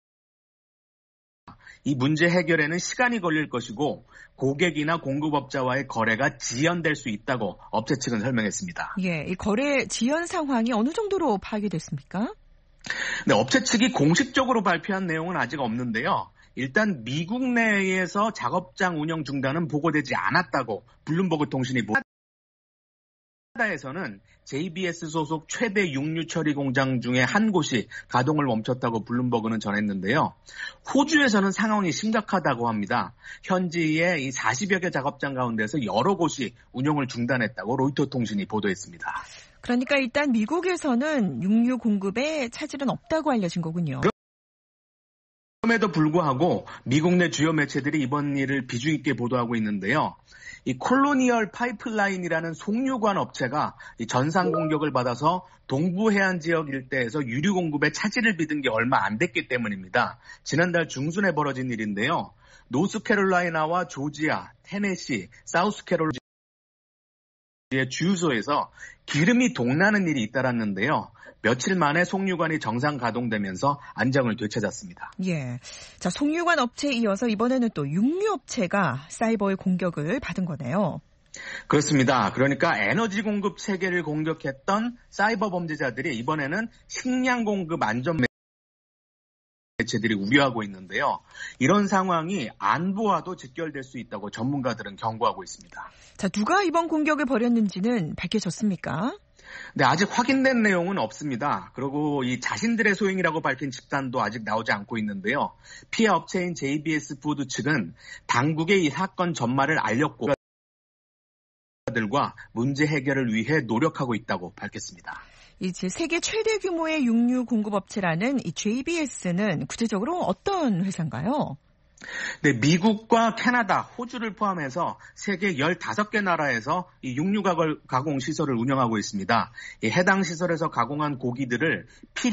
이 문제 해결에는 시간이 걸릴 것이고 고객이나 공급업자와의 거래가 지연될 수 있다고 업체 측은 설명했습니다. 예, 이 거래 지연 상황이 어느 정도로 파악이 됐습니까? 네, 업체 측이 공식적으로 발표한 내용은 아직 없는데요. 일단 미국 내에서 작업장 운영 중단은 보고되지 않았다고 블룸버그 통신이 캐나다에서는 JBS 소속 최대 육류 처리 공장 중에 한 곳이 가동을 멈췄다고 블룸버그는 전했는데요. 호주에서는 상황이 심각하다고 합니다. 현지의 이 40여 개 작업장 가운데서 여러 곳이 운영을 중단했다고 로이터 통신이 보도했습니다. 그러니까 일단 미국에서는 육류 공급에 차질은 없다고 알려진 거군요. 그럼에도 불구하고 미국 내 주요 매체들이 이번 일을 비중 있게 보도하고 있는데요. 이 콜로니얼 파이프라인이라는 송유관 업체가 이 전산 공격을 받아서 동부 해안 지역 일대에서 유류 공급에 차질을 빚은 게 얼마 안 됐기 때문입니다. 지난달 중순에 벌어진 일인데요. 노스캐롤라이나와 조지아, 테네시, 사우스캐롤라이나의 주유소에서 기름이 동나는 일이 잇따랐는데요. 며칠 만에 송유관이 정상 가동되면서 안정을 되찾았습니다. 예, 자 송유관 업체에 이어서 이번에는 또 육류 업체가 사이버의 공격을 받은 거네요. 그렇습니다. 그러니까 에너지 공급 체계를 공격했던 사이버 범죄자들이 이번에는 식량 공급 안전 매체들이 우려하고 있는데요. 이런 상황이 안보와도 직결될 수 있다고 전문가들은 경고하고 있습니다. 자, 누가 이번 공격을 벌였는지는 밝혀졌습니까? 네, 아직 확인된 내용은 없습니다. 그리고 이 자신들의 소행이라고 밝힌 집단도 아직 나오지 않고 있는데요. 피해 업체인 JBS 푸드 측은 당국에 이 사건 전말을 알렸고 들과 문제 해결을 위해 노력하고 있다고 밝혔습니다. 이제 세계 최대 규모의 육류 공급업체라는 이 JBS는 구체적으로 어떤 회사인가요? 네, 미국과 캐나다, 호주를 포함해서 세계 15개 나라에서 이 육류 가공 시설을 운영하고 있습니다. 이 해당 시설에서 가공한 고기들을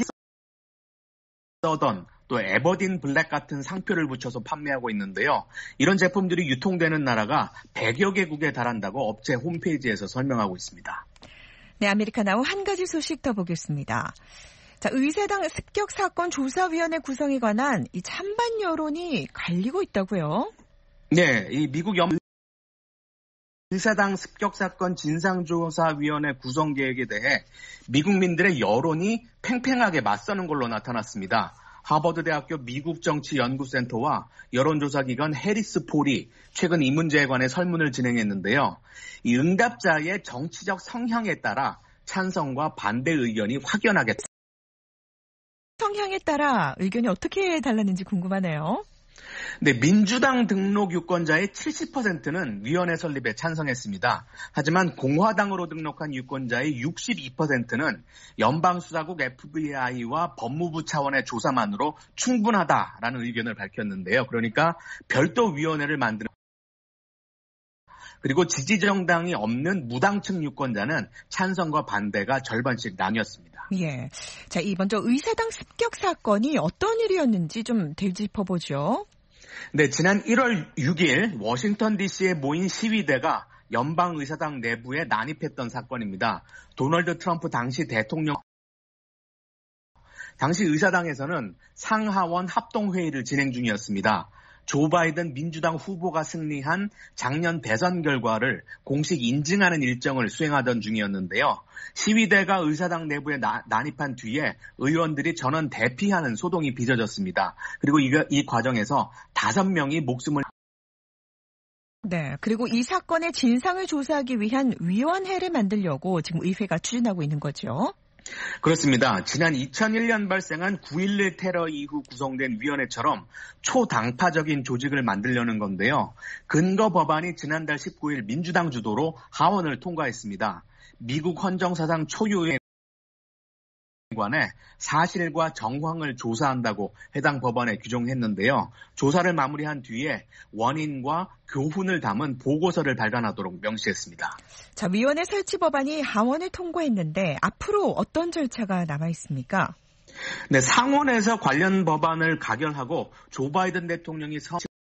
서던 또 에버딘 블랙 같은 상표를 붙여서 판매하고 있는데요. 이런 제품들이 유통되는 나라가 100여 개국에 달한다고 업체 홈페이지에서 설명하고 있습니다. 네, 아메리카나우 한 가지 소식 더 보겠습니다. 자, 의사당 습격 사건 조사위원회 구성에 관한 이 찬반 여론이 갈리고 있다고요? 네, 이 미국 의사당 습격 사건 진상조사위원회 구성 계획에 대해 미국민들의 여론이 팽팽하게 맞서는 걸로 나타났습니다. 하버드대학교 미국정치연구센터와 여론조사기관 해리스폴이 최근 이 문제에 관해 설문을 진행했는데요. 이 응답자의 정치적 성향에 따라 찬성과 반대 의견이 확연하게 성향에 따라 의견이 어떻게 달랐는지 궁금하네요. 네, 민주당 등록 유권자의 70%는 위원회 설립에 찬성했습니다. 하지만 공화당으로 등록한 유권자의 62%는 연방수사국 FBI와 법무부 차원의 조사만으로 충분하다라는 의견을 밝혔는데요. 그러니까 별도 위원회를 만드는 그리고 지지정당이 없는 무당층 유권자는 찬성과 반대가 절반씩 나뉘었습니다. 예. 자, 이 먼저 의사당 습격 사건이 어떤 일이었는지 좀 되짚어보죠. 네, 지난 1월 6일 워싱턴 DC에 모인 시위대가 연방의사당 내부에 난입했던 사건입니다. 도널드 트럼프 당시 대통령 당시 의사당에서는 상하원 합동회의를 진행 중이었습니다. 조 바이든 민주당 후보가 승리한 작년 대선 결과를 공식 인증하는 일정을 수행하던 중이었는데요. 시위대가 의사당 내부에 난입한 뒤에 의원들이 전원 대피하는 소동이 빚어졌습니다. 그리고 이 과정에서 5명이 목숨을 네, 그리고 이 사건의 진상을 조사하기 위한 위원회를 만들려고 지금 의회가 추진하고 있는 거죠. 그렇습니다. 지난 2001년 발생한 9.11 테러 이후 구성된 위원회처럼 초당파적인 조직을 만들려는 건데요. 근거 법안이 지난달 19일 민주당 주도로 하원을 통과했습니다. 미국 헌정사상 초유의 관해 사실과 정황을 조사한다고 해당 법안에 규정했는데요. 조사를 마무리한 뒤에 원인과 교훈을 담은 보고서를 발간하도록 명시했습니다. 자, 위원회 설치 법안이 하원을 통과했는데 앞으로 어떤 절차가 남아 있습니까? 네, 상원에서 관련 법안을 가결하고 조 바이든 대통령이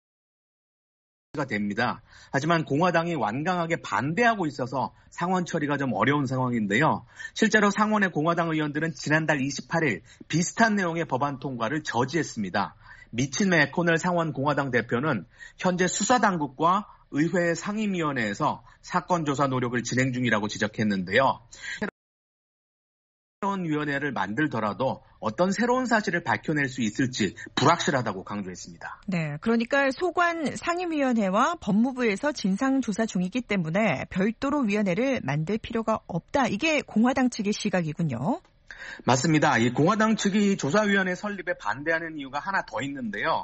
가 됩니다. 하지만 공화당이 완강하게 반대하고 있어서 상원 처리가 좀 어려운 상황인데요. 실제로 상원의 공화당 의원들은 지난달 28일 비슷한 내용의 법안 통과를 저지했습니다. 미치 매코넬 상원 공화당 대표는 현재 수사당국과 의회 상임위원회에서 사건 조사 노력을 진행 중이라고 지적했는데요. 새로운 위원회를 만들더라도 어떤 새로운 사실을 밝혀낼 수 있을지 불확실하다고 강조했습니다. 네, 그러니까 소관 상임위원회와 법무부에서 진상조사 중이기 때문에 별도로 위원회를 만들 필요가 없다. 이게 공화당 측의 시각이군요. 맞습니다. 이 공화당 측이 조사위원회 설립에 반대하는 이유가 하나 더 있는데요.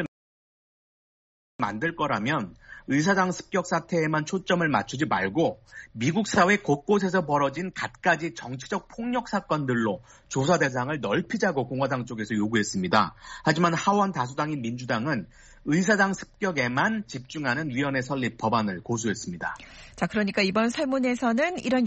만들 거라면 의사당 습격 사태에만 초점을 맞추지 말고 미국 사회 곳곳에서 벌어진 갖가지 정치적 폭력 사건들로 조사 대상을 넓히자고 공화당 쪽에서 요구했습니다. 하지만 하원 다수당인 민주당은 의사당 습격에만 집중하는 위원회 설립 법안을 고수했습니다. 자, 그러니까 이번 설문에서는 이런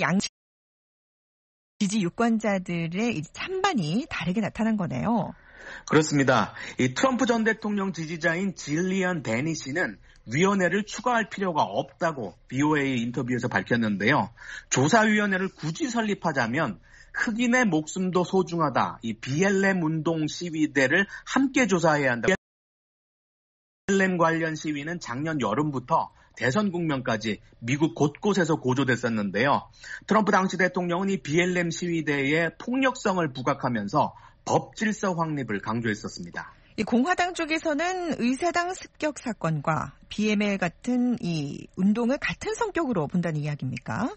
지지 유권자들의 찬반이 다르게 나타난 거네요. 그렇습니다. 이 트럼프 전 대통령 지지자인 질리언 데니 씨는 위원회를 추가할 필요가 없다고 BOA 인터뷰에서 밝혔는데요. 조사위원회를 굳이 설립하자면 흑인의 목숨도 소중하다. 이 BLM 운동 시위대를 함께 조사해야 한다. BLM 관련 시위는 작년 여름부터 대선 국면까지 미국 곳곳에서 고조됐었는데요. 트럼프 당시 대통령은 이 BLM 시위대의 폭력성을 부각하면서 법 질서 확립을 강조했었습니다. 이 공화당 쪽에서는 의사당 습격 사건과 BML 같은 이 운동을 같은 성격으로 본다는 이야기입니까?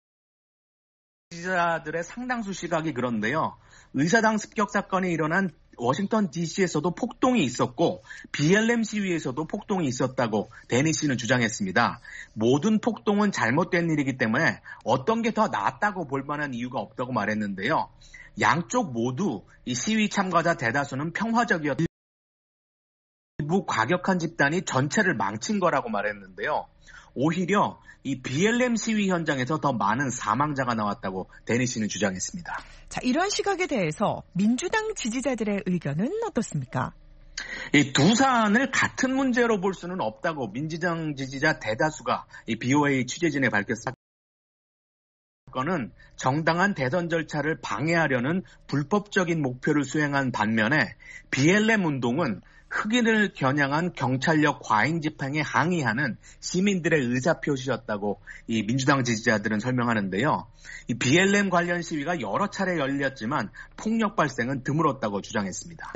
지지자들의 상당수 시각이 그런데요. 의사당 습격 사건이 일어난 워싱턴 DC에서도 폭동이 있었고 BLM 시위에서도 폭동이 있었다고 데니 씨는 주장했습니다. 모든 폭동은 잘못된 일이기 때문에 어떤 게 더 낫다고 볼 만한 이유가 없다고 말했는데요. 양쪽 모두 이 시위 참가자 대다수는 평화적이었다. 일부 과격한 집단이 전체를 망친 거라고 말했는데요. 오히려 이 BLM 시위 현장에서 더 많은 사망자가 나왔다고 데니 씨는 주장했습니다. 자, 이런 시각에 대해서 민주당 지지자들의 의견은 어떻습니까? 이 두 사안을 같은 문제로 볼 수는 없다고 민주당 지지자 대다수가 이 BOA 취재진에 밝혔습니다. 사건은 정당한 대선 절차를 방해하려는 불법적인 목표를 수행한 반면에 BLM 운동은 흑인을 겨냥한 경찰력 과잉 집행에 항의하는 시민들의 의사표시였다고 이 민주당 지지자들은 설명하는데요. 이 BLM 관련 시위가 여러 차례 열렸지만 폭력 발생은 드물었다고 주장했습니다.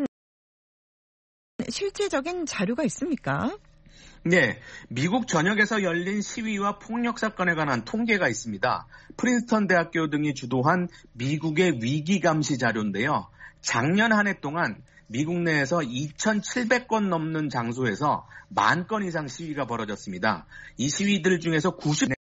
실제적인 자료가 있습니까? 네, 미국 전역에서 열린 시위와 폭력 사건에 관한 통계가 있습니다. 프린스턴 대학교 등이 주도한 미국의 위기 감시 자료인데요. 작년 한 해 동안 미국 내에서 2,700건 넘는 장소에서 10,000건 이상 시위가 벌어졌습니다. 이 시위들 중에서 90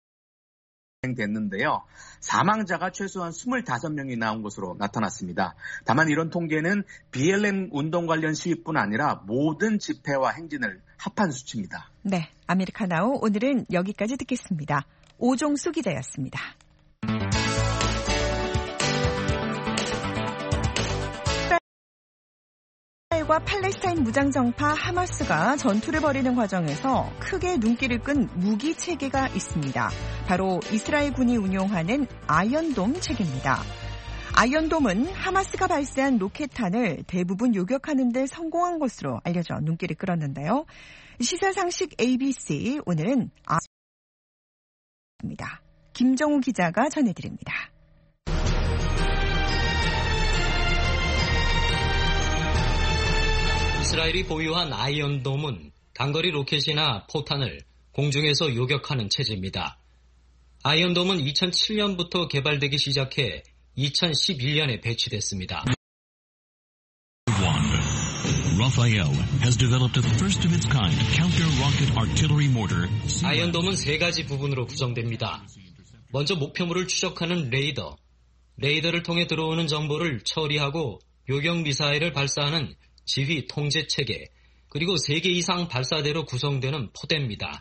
됐는데요. 사망자가 최소한 25명이 나온 것으로 나타났습니다. 다만 이런 통계는 BLM 운동 관련 시위뿐 아니라 모든 집회와 행진을 합한 수치입니다. 네, 아메리카나우 오늘은 여기까지 듣겠습니다. 오종수 기자였습니다. 이스라엘과 팔레스타인 무장정파 하마스가 전투를 벌이는 과정에서 크게 눈길을 끈 무기 체계가 있습니다. 바로 이스라엘 군이 운용하는 아이언돔 체계입니다. 아이언돔은 하마스가 발사한 로켓탄을 대부분 요격하는 데 성공한 것으로 알려져 눈길을 끌었는데요. 시사상식 ABC 오늘은 입니다. 김정우 기자가 전해드립니다. 이스라엘이 보유한 아이언돔은 단거리 로켓이나 포탄을 공중에서 요격하는 체제입니다. 아이언돔은 2007년부터 개발되기 시작해 2011년에 배치됐습니다. 아이언돔은 세 가지 부분으로 구성됩니다. 먼저 목표물을 추적하는 레이더, 레이더를 통해 들어오는 정보를 처리하고 요격 미사일을 발사하는 지휘 통제 체계, 그리고 3개 이상 발사대로 구성되는 포대입니다.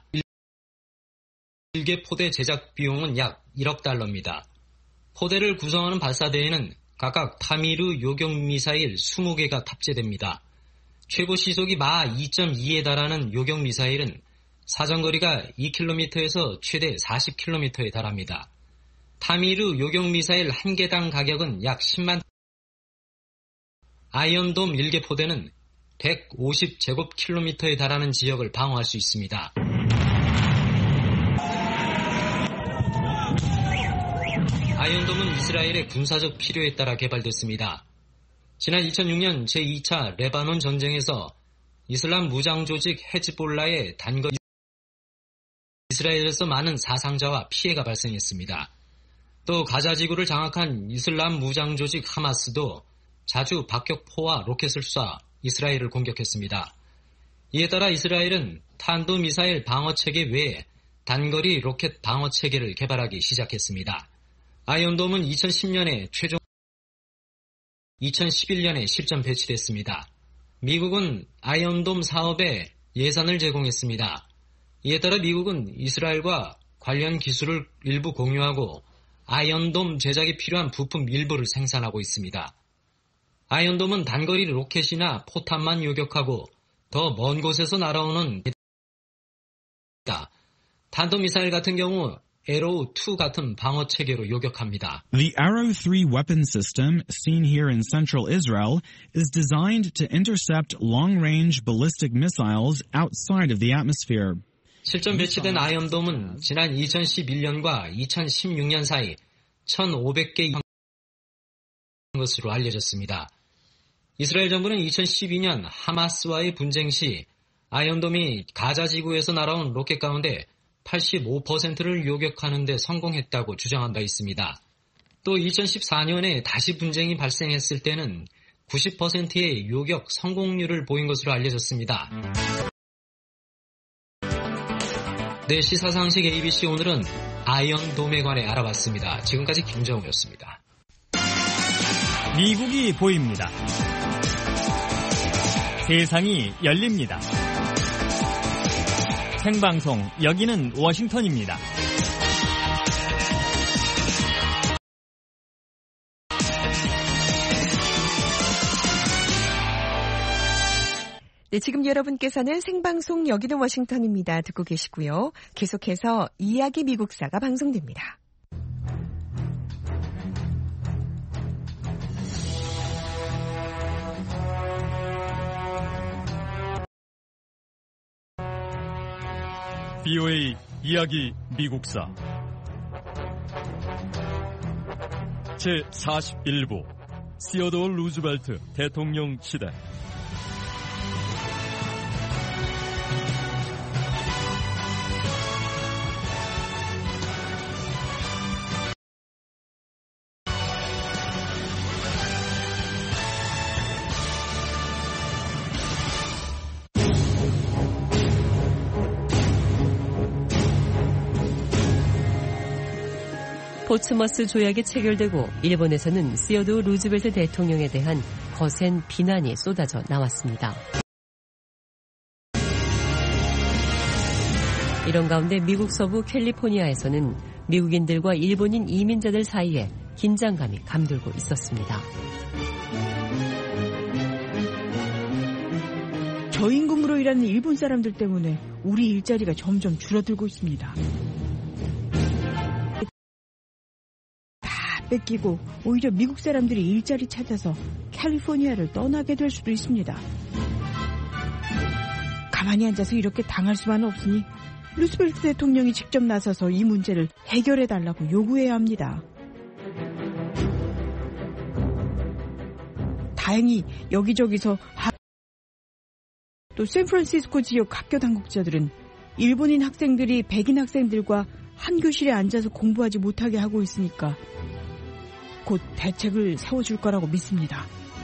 1개 포대 제작 비용은 약 1억 달러입니다. 포대를 구성하는 발사대에는 각각 타미르 요격 미사일 20개가 탑재됩니다. 최고 시속이 마 2.2에 달하는 요격 미사일은 사정거리가 2km에서 최대 40km에 달합니다. 타미르 요격 미사일 1개당 가격은 약 10만. 아이언돔 1개 포대는 150제곱킬로미터에 달하는 지역을 방어할 수 있습니다. 아이언돔은 이스라엘의 군사적 필요에 따라 개발됐습니다. 지난 2006년 제2차 레바논 전쟁에서 이슬람 무장 조직 헤즈볼라의 단거리 이스라엘에서 많은 사상자와 피해가 발생했습니다. 또 가자 지구를 장악한 이슬람 무장 조직 하마스도 자주 박격포와 로켓을 쏴 이스라엘을 공격했습니다. 이에 따라 이스라엘은 탄도미사일 방어체계 외에 단거리 로켓 방어체계를 개발하기 시작했습니다. 아이언돔은 2010년에 2011년에 실전 배치됐습니다. 미국은 아이언돔 사업에 예산을 제공했습니다. 이에 따라 미국은 이스라엘과 관련 기술을 일부 공유하고 아이언돔 제작에 필요한 부품 일부를 생산하고 있습니다. 아이언돔은 단거리 로켓이나 포탄만 요격하고 더 먼 곳에서 날아오는 탄도미사일 같은 경우 Arrow-2 같은 방어 체계로 요격합니다. The Arrow-3 weapon system, seen here in central Israel, is designed to intercept long-range ballistic missiles outside of the atmosphere. 실전 배치된 아이언돔은 지난 2011년과 2016년 사이 1,500개 이상 것으로 알려졌습니다. 이스라엘 정부는 2012년 하마스와의 분쟁 시 아이언돔이 가자 지구에서 날아온 로켓 가운데 85%를 요격하는 데 성공했다고 주장한 바 있습니다. 또 2014년에 다시 분쟁이 발생했을 때는 90%의 요격 성공률을 보인 것으로 알려졌습니다. 네, 시사상식 ABC 오늘은 아이언돔에 관해 알아봤습니다. 지금까지 김정우였습니다. 미국이 보입니다. 세상이 열립니다. 생방송, 여기는 워싱턴입니다. 네, 지금 여러분께서는 생방송 여기는 워싱턴입니다. 듣고 계시고요. 계속해서 이야기 미국사가 방송됩니다. BOA 이야기 미국사 제41부 시어도어 루즈벨트 대통령 시대 포츠머스 조약이 체결되고 일본에서는 시어도어 루즈벨트 대통령에 대한 거센 비난이 쏟아져 나왔습니다. 이런 가운데 미국 서부 캘리포니아에서는 미국인들과 일본인 이민자들 사이에 긴장감이 감돌고 있었습니다. 저임금으로 일하는 일본 사람들 때문에 우리 일자리가 점점 줄어들고 있습니다. 다 뺏기고 오히려 미국 사람들이 일자리 찾아서 캘리포니아를 떠나게 될 수도 있습니다. 가만히 앉아서 이렇게 당할 수만은 없으니 루스벨트 대통령이 직접 나서서 이 문제를 해결해달라고 요구해야 합니다. 다행히 여기저기서 또 샌프란시스코 지역 학교 당국자들은 일본인 학생들이 백인 학생들과 한 교실에 앉아서 공부하지 못하게 하고 있으니까 곧 대책을 세워줄 거라고 믿습니다.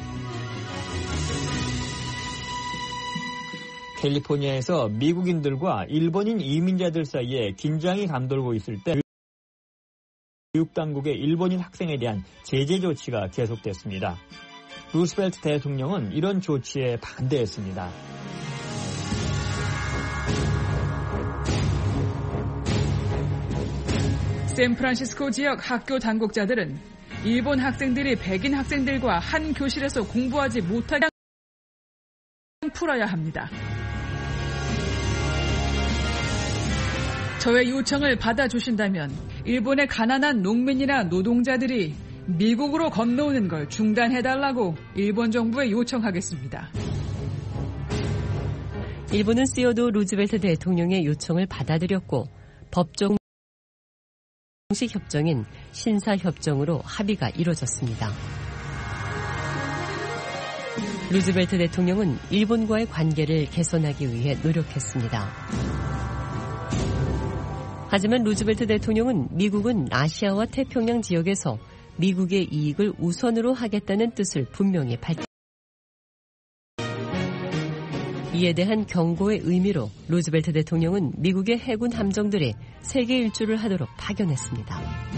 캘리포니아에서 미국인들과 일본인 이민자들 사이에 긴장이 감돌고 있을 때 교육 당국의 일본인 학생에 대한 제재 조치가 계속됐습니다. 루스벨트 대통령은 이런 조치에 반대했습니다. 샌프란시스코 지역 학교 당국자들은 일본 학생들이 백인 학생들과 한 교실에서 공부하지 못하게 풀어야 합니다. 저의 요청을 받아주신다면 일본의 가난한 농민이나 노동자들이 미국으로 건너오는 걸 중단해달라고 일본 정부에 요청하겠습니다. 일본은 시어도어 루즈벨트 대통령의 요청을 받아들였고 법정 공식 협정인 신사협정으로 합의가 이루어졌습니다. 루즈벨트 대통령은 일본과의 관계를 개선하기 위해 노력했습니다. 하지만 루즈벨트 대통령은 미국은 아시아와 태평양 지역에서 미국의 이익을 우선으로 하겠다는 뜻을 분명히 밝혔습니다. 이에 대한 경고의 의미로 루즈벨트 대통령은 미국의 해군 함정들이 세계 일주를 하도록 파견했습니다.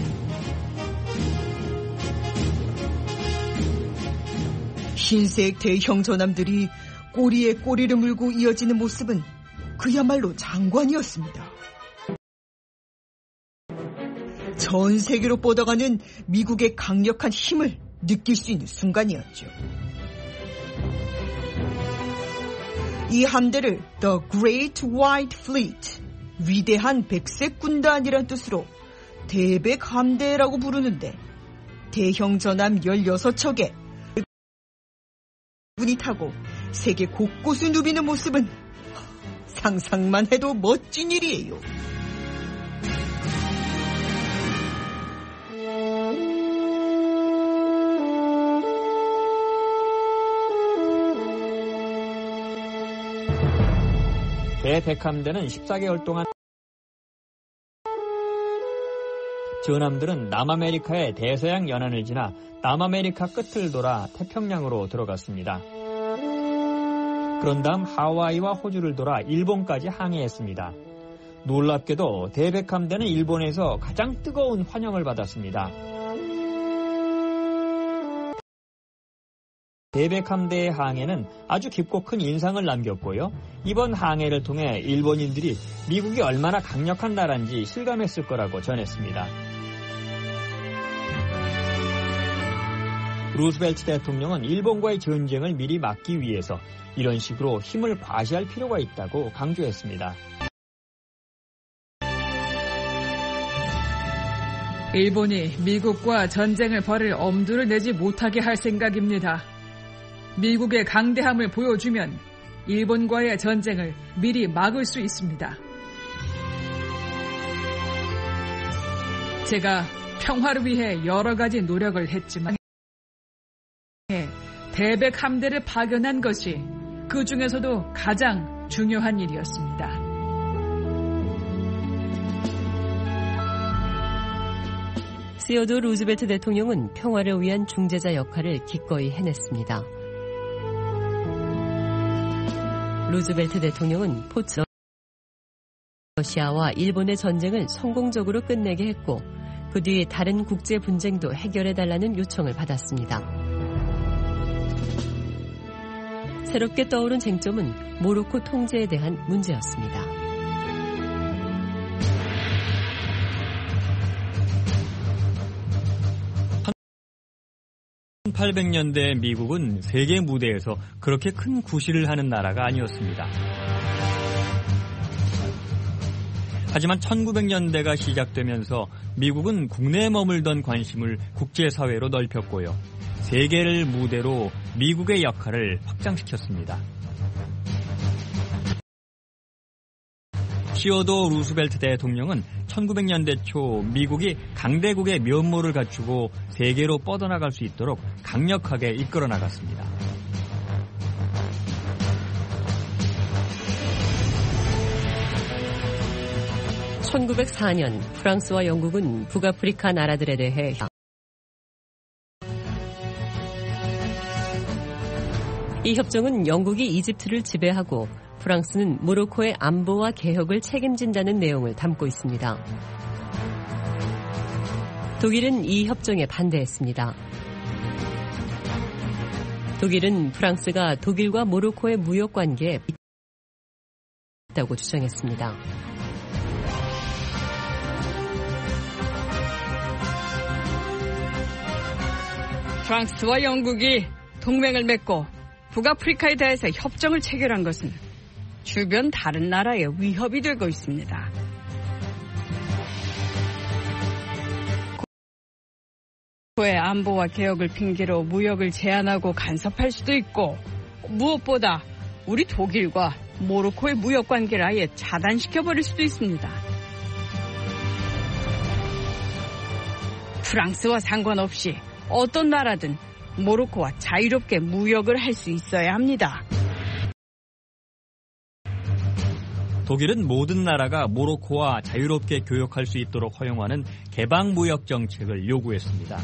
흰색 대형 전함들이 꼬리에 꼬리를 물고 이어지는 모습은 그야말로 장관이었습니다. 전 세계로 뻗어가는 미국의 강력한 힘을 느낄 수 있는 순간이었죠. 이 함대를 The Great White Fleet, 위대한 백색 군단이란 뜻으로 대백 함대라고 부르는데 대형 전함 16척에 군이 타고 세계 곳곳을 누비는 모습은 상상만 해도 멋진 일이에요. 대백함대는 14개월 동안 전함들은 남아메리카의 대서양 연안을 지나 남아메리카 끝을 돌아 태평양으로 들어갔습니다. 그런 다음 하와이와 호주를 돌아 일본까지 항해했습니다. 놀랍게도 대백함대는 일본에서 가장 뜨거운 환영을 받았습니다. 대백함대의 항해는 아주 깊고 큰 인상을 남겼고요. 이번 항해를 통해 일본인들이 미국이 얼마나 강력한 나라인지 실감했을 거라고 전했습니다. 루스벨트 대통령은 일본과의 전쟁을 미리 막기 위해서 이런 식으로 힘을 과시할 필요가 있다고 강조했습니다. 일본이 미국과 전쟁을 벌일 엄두를 내지 못하게 할 생각입니다. 미국의 강대함을 보여주면 일본과의 전쟁을 미리 막을 수 있습니다. 제가 평화를 위해 여러 가지 노력을 했지만 대백 함대를 파견한 것이 그 중에서도 가장 중요한 일이었습니다. 시어도어 루즈벨트 대통령은 평화를 위한 중재자 역할을 기꺼이 해냈습니다. 루즈벨트 대통령은 러시아와 일본의 전쟁을 성공적으로 끝내게 했고 그 뒤 다른 국제 분쟁도 해결해달라는 요청을 받았습니다. 새롭게 떠오른 쟁점은 모로코 통제에 대한 문제였습니다. 1800년대 미국은 세계 무대에서 그렇게 큰 구실을 하는 나라가 아니었습니다. 하지만 1900년대가 시작되면서 미국은 국내에 머물던 관심을 국제사회로 넓혔고요. 세계를 무대로 미국의 역할을 확장시켰습니다. 시어도 루스벨트 대통령은 1900년대 초 미국이 강대국의 면모를 갖추고 세계로 뻗어나갈 수 있도록 강력하게 이끌어 나갔습니다. (1904년) 프랑스와 영국은 북아프리카 나라들에 대해 이 협정은 영국이 이집트를 지배하고 프랑스는 모로코의 안보와 개혁을 책임진다는 내용을 담고 있습니다. 독일은 이 협정에 반대했습니다. 독일은 프랑스가 독일과 모로코의 무역 관계에 있다고 주장했습니다. 프랑스와 영국이 동맹을 맺고 북아프리카에 대해서 협정을 체결한 것은 주변 다른 나라에 위협이 되고 있습니다. 모로코의 안보와 개혁을 핑계로 무역을 제한하고 간섭할 수도 있고 무엇보다 우리 독일과 모로코의 무역 관계를 아예 차단시켜버릴 수도 있습니다. 프랑스와 상관없이 어떤 나라든 모로코와 자유롭게 무역을 할 수 있어야 합니다. 독일은 모든 나라가 모로코와 자유롭게 교역할 수 있도록 허용하는 개방무역 정책을 요구했습니다.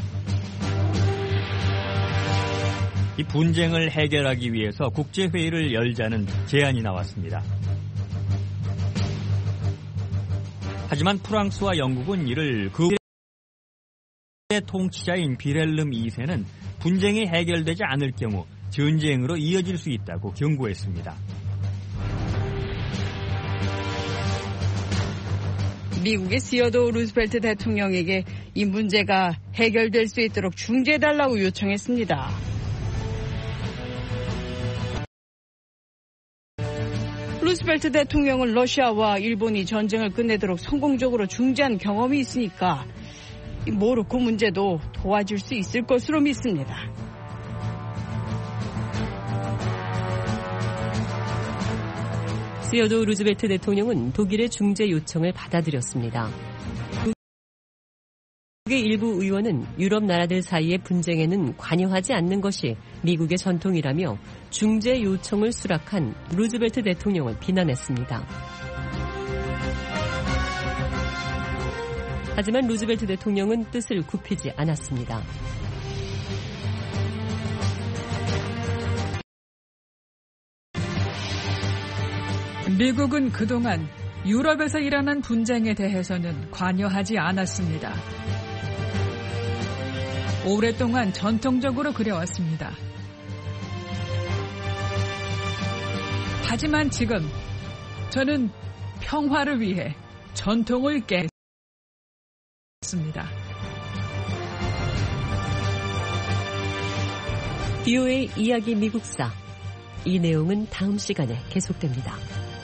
이 분쟁을 해결하기 위해서 국제회의를 열자는 제안이 나왔습니다. 하지만 프랑스와 영국은 이를 통치자인 비렐름 2세는 분쟁이 해결되지 않을 경우 전쟁으로 이어질 수 있다고 경고했습니다. 미국의 시어도 루스벨트 대통령에게 이 문제가 해결될 수 있도록 중재해달라고 요청했습니다. 루스벨트 대통령은 러시아와 일본이 전쟁을 끝내도록 성공적으로 중재한 경험이 있으니까 모로코 문제도 도와줄 수 있을 것으로 믿습니다. 시어도 루즈벨트 대통령은 독일의 중재 요청을 받아들였습니다. 미국의 일부 의원은 유럽 나라들 사이의 분쟁에는 관여하지 않는 것이 미국의 전통이라며 중재 요청을 수락한 루즈벨트 대통령을 비난했습니다. 하지만 루즈벨트 대통령은 뜻을 굽히지 않았습니다. 미국은 그동안 유럽에서 일어난 분쟁에 대해서는 관여하지 않았습니다. 오랫동안 전통적으로 그래왔습니다. 하지만 지금 저는 평화를 위해 전통을 깼습니다. BOA 이야기 미국사. 이 내용은 다음 시간에 계속됩니다.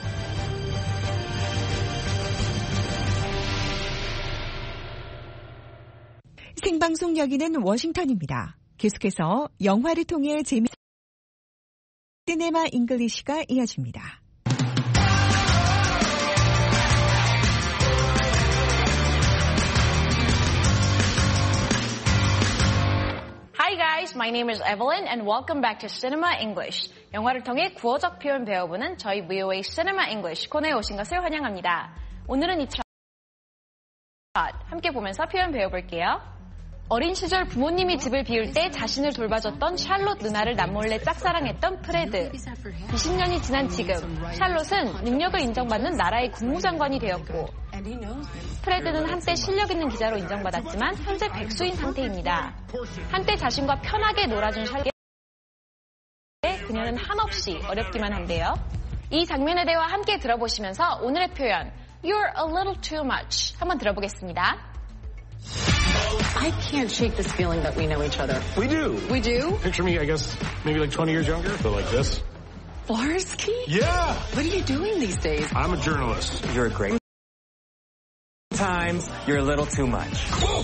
생방송 여기는 워싱턴입니다. 계속해서 영화를 통해 시네마 잉글리시가 이어집니다. Hi guys, my name is Evelyn and welcome back to Cinema English. 영화를 통해 구어적 표현 배워보는 저희 VOA Cinema English 코너에 오신 것을 환영합니다. 오늘은 이 차 함께 보면서 표현 배워볼게요. 어린 시절 부모님이 집을 비울 때 자신을 돌봐줬던 샬롯 누나를 남몰래 짝사랑했던 프레드. 20년이 지난 지금 샬롯은 능력을 인정받는 나라의 국무장관이 되었고 프레드는 한때 실력 있는 기자로 인정받았지만 현재 백수인 상태입니다. 한때 자신과 편하게 놀아준 샬게 그녀는 한없이 어렵기만 한데요. 이 장면의 대화 함께 들어보시면서 오늘의 표현 You're a little too much 한번 들어보겠습니다. I can't shake this feeling that we know each other. We do. We do? Picture me, I guess, maybe like 20 years younger, but like this. Flarsky? Yeah! What are you doing these days? I'm a journalist. You're great. Sometimes you're a little too much.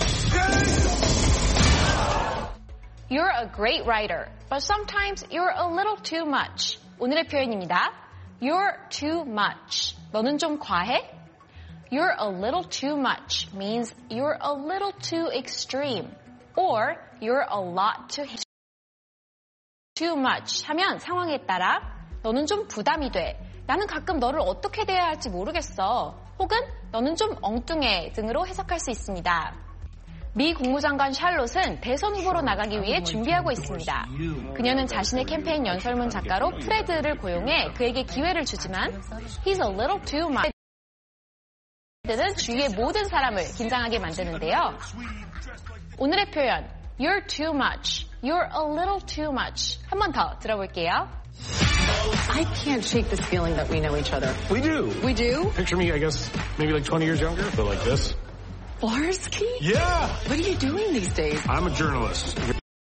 You're a great writer, but sometimes you're a little too much. 오늘의 표현입니다. You're too much. 너는 좀 과해? You're a little too much means you're a little too extreme or you're a lot too much 하면 상황에 따라 너는 좀 부담이 돼. 나는 가끔 너를 어떻게 대해야 할지 모르겠어. 혹은 너는 좀 엉뚱해 등으로 해석할 수 있습니다. 미 국무장관 샬롯은 대선 후보로 나가기 위해 준비하고 있습니다. 그녀는 자신의 캠페인 연설문 작가로 프레드를 고용해 그에게 기회를 주지만 He's a little too much. 는 주위의 모든 사람을 긴장하게 만드는데요. 오늘의 표현 You're too much, You're a little too much 한 번 더 들어볼게요. I can't shake this feeling that we know each other. We do. We do? Picture me, I guess, maybe like 20 years younger, but like this. Flarsky? Yeah! What are you doing these days? I'm a journalist.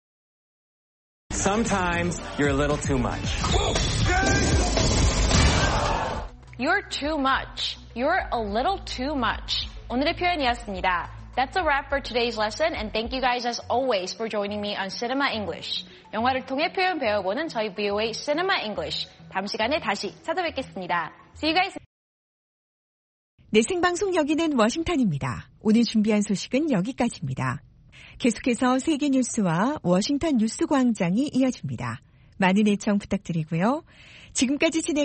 Sometimes you're a little too much. You're too much. You're a little too much. 오늘의 표현이었습니다. That's a wrap for today's lesson and thank you guys as always for joining me on Cinema English. 영화를 통해 표현 배워보는 저희 VOA Cinema English. 다음 시간에 다시 찾아뵙겠습니다. See you guys. 네, 생방송 여기는 워싱턴입니다. 오늘 준비한 소식은 여기까지입니다. 계속해서 세계 뉴스와 워싱턴 뉴스 광장이 이어집니다. 많은 애청 부탁드리고요. 지금까지 진행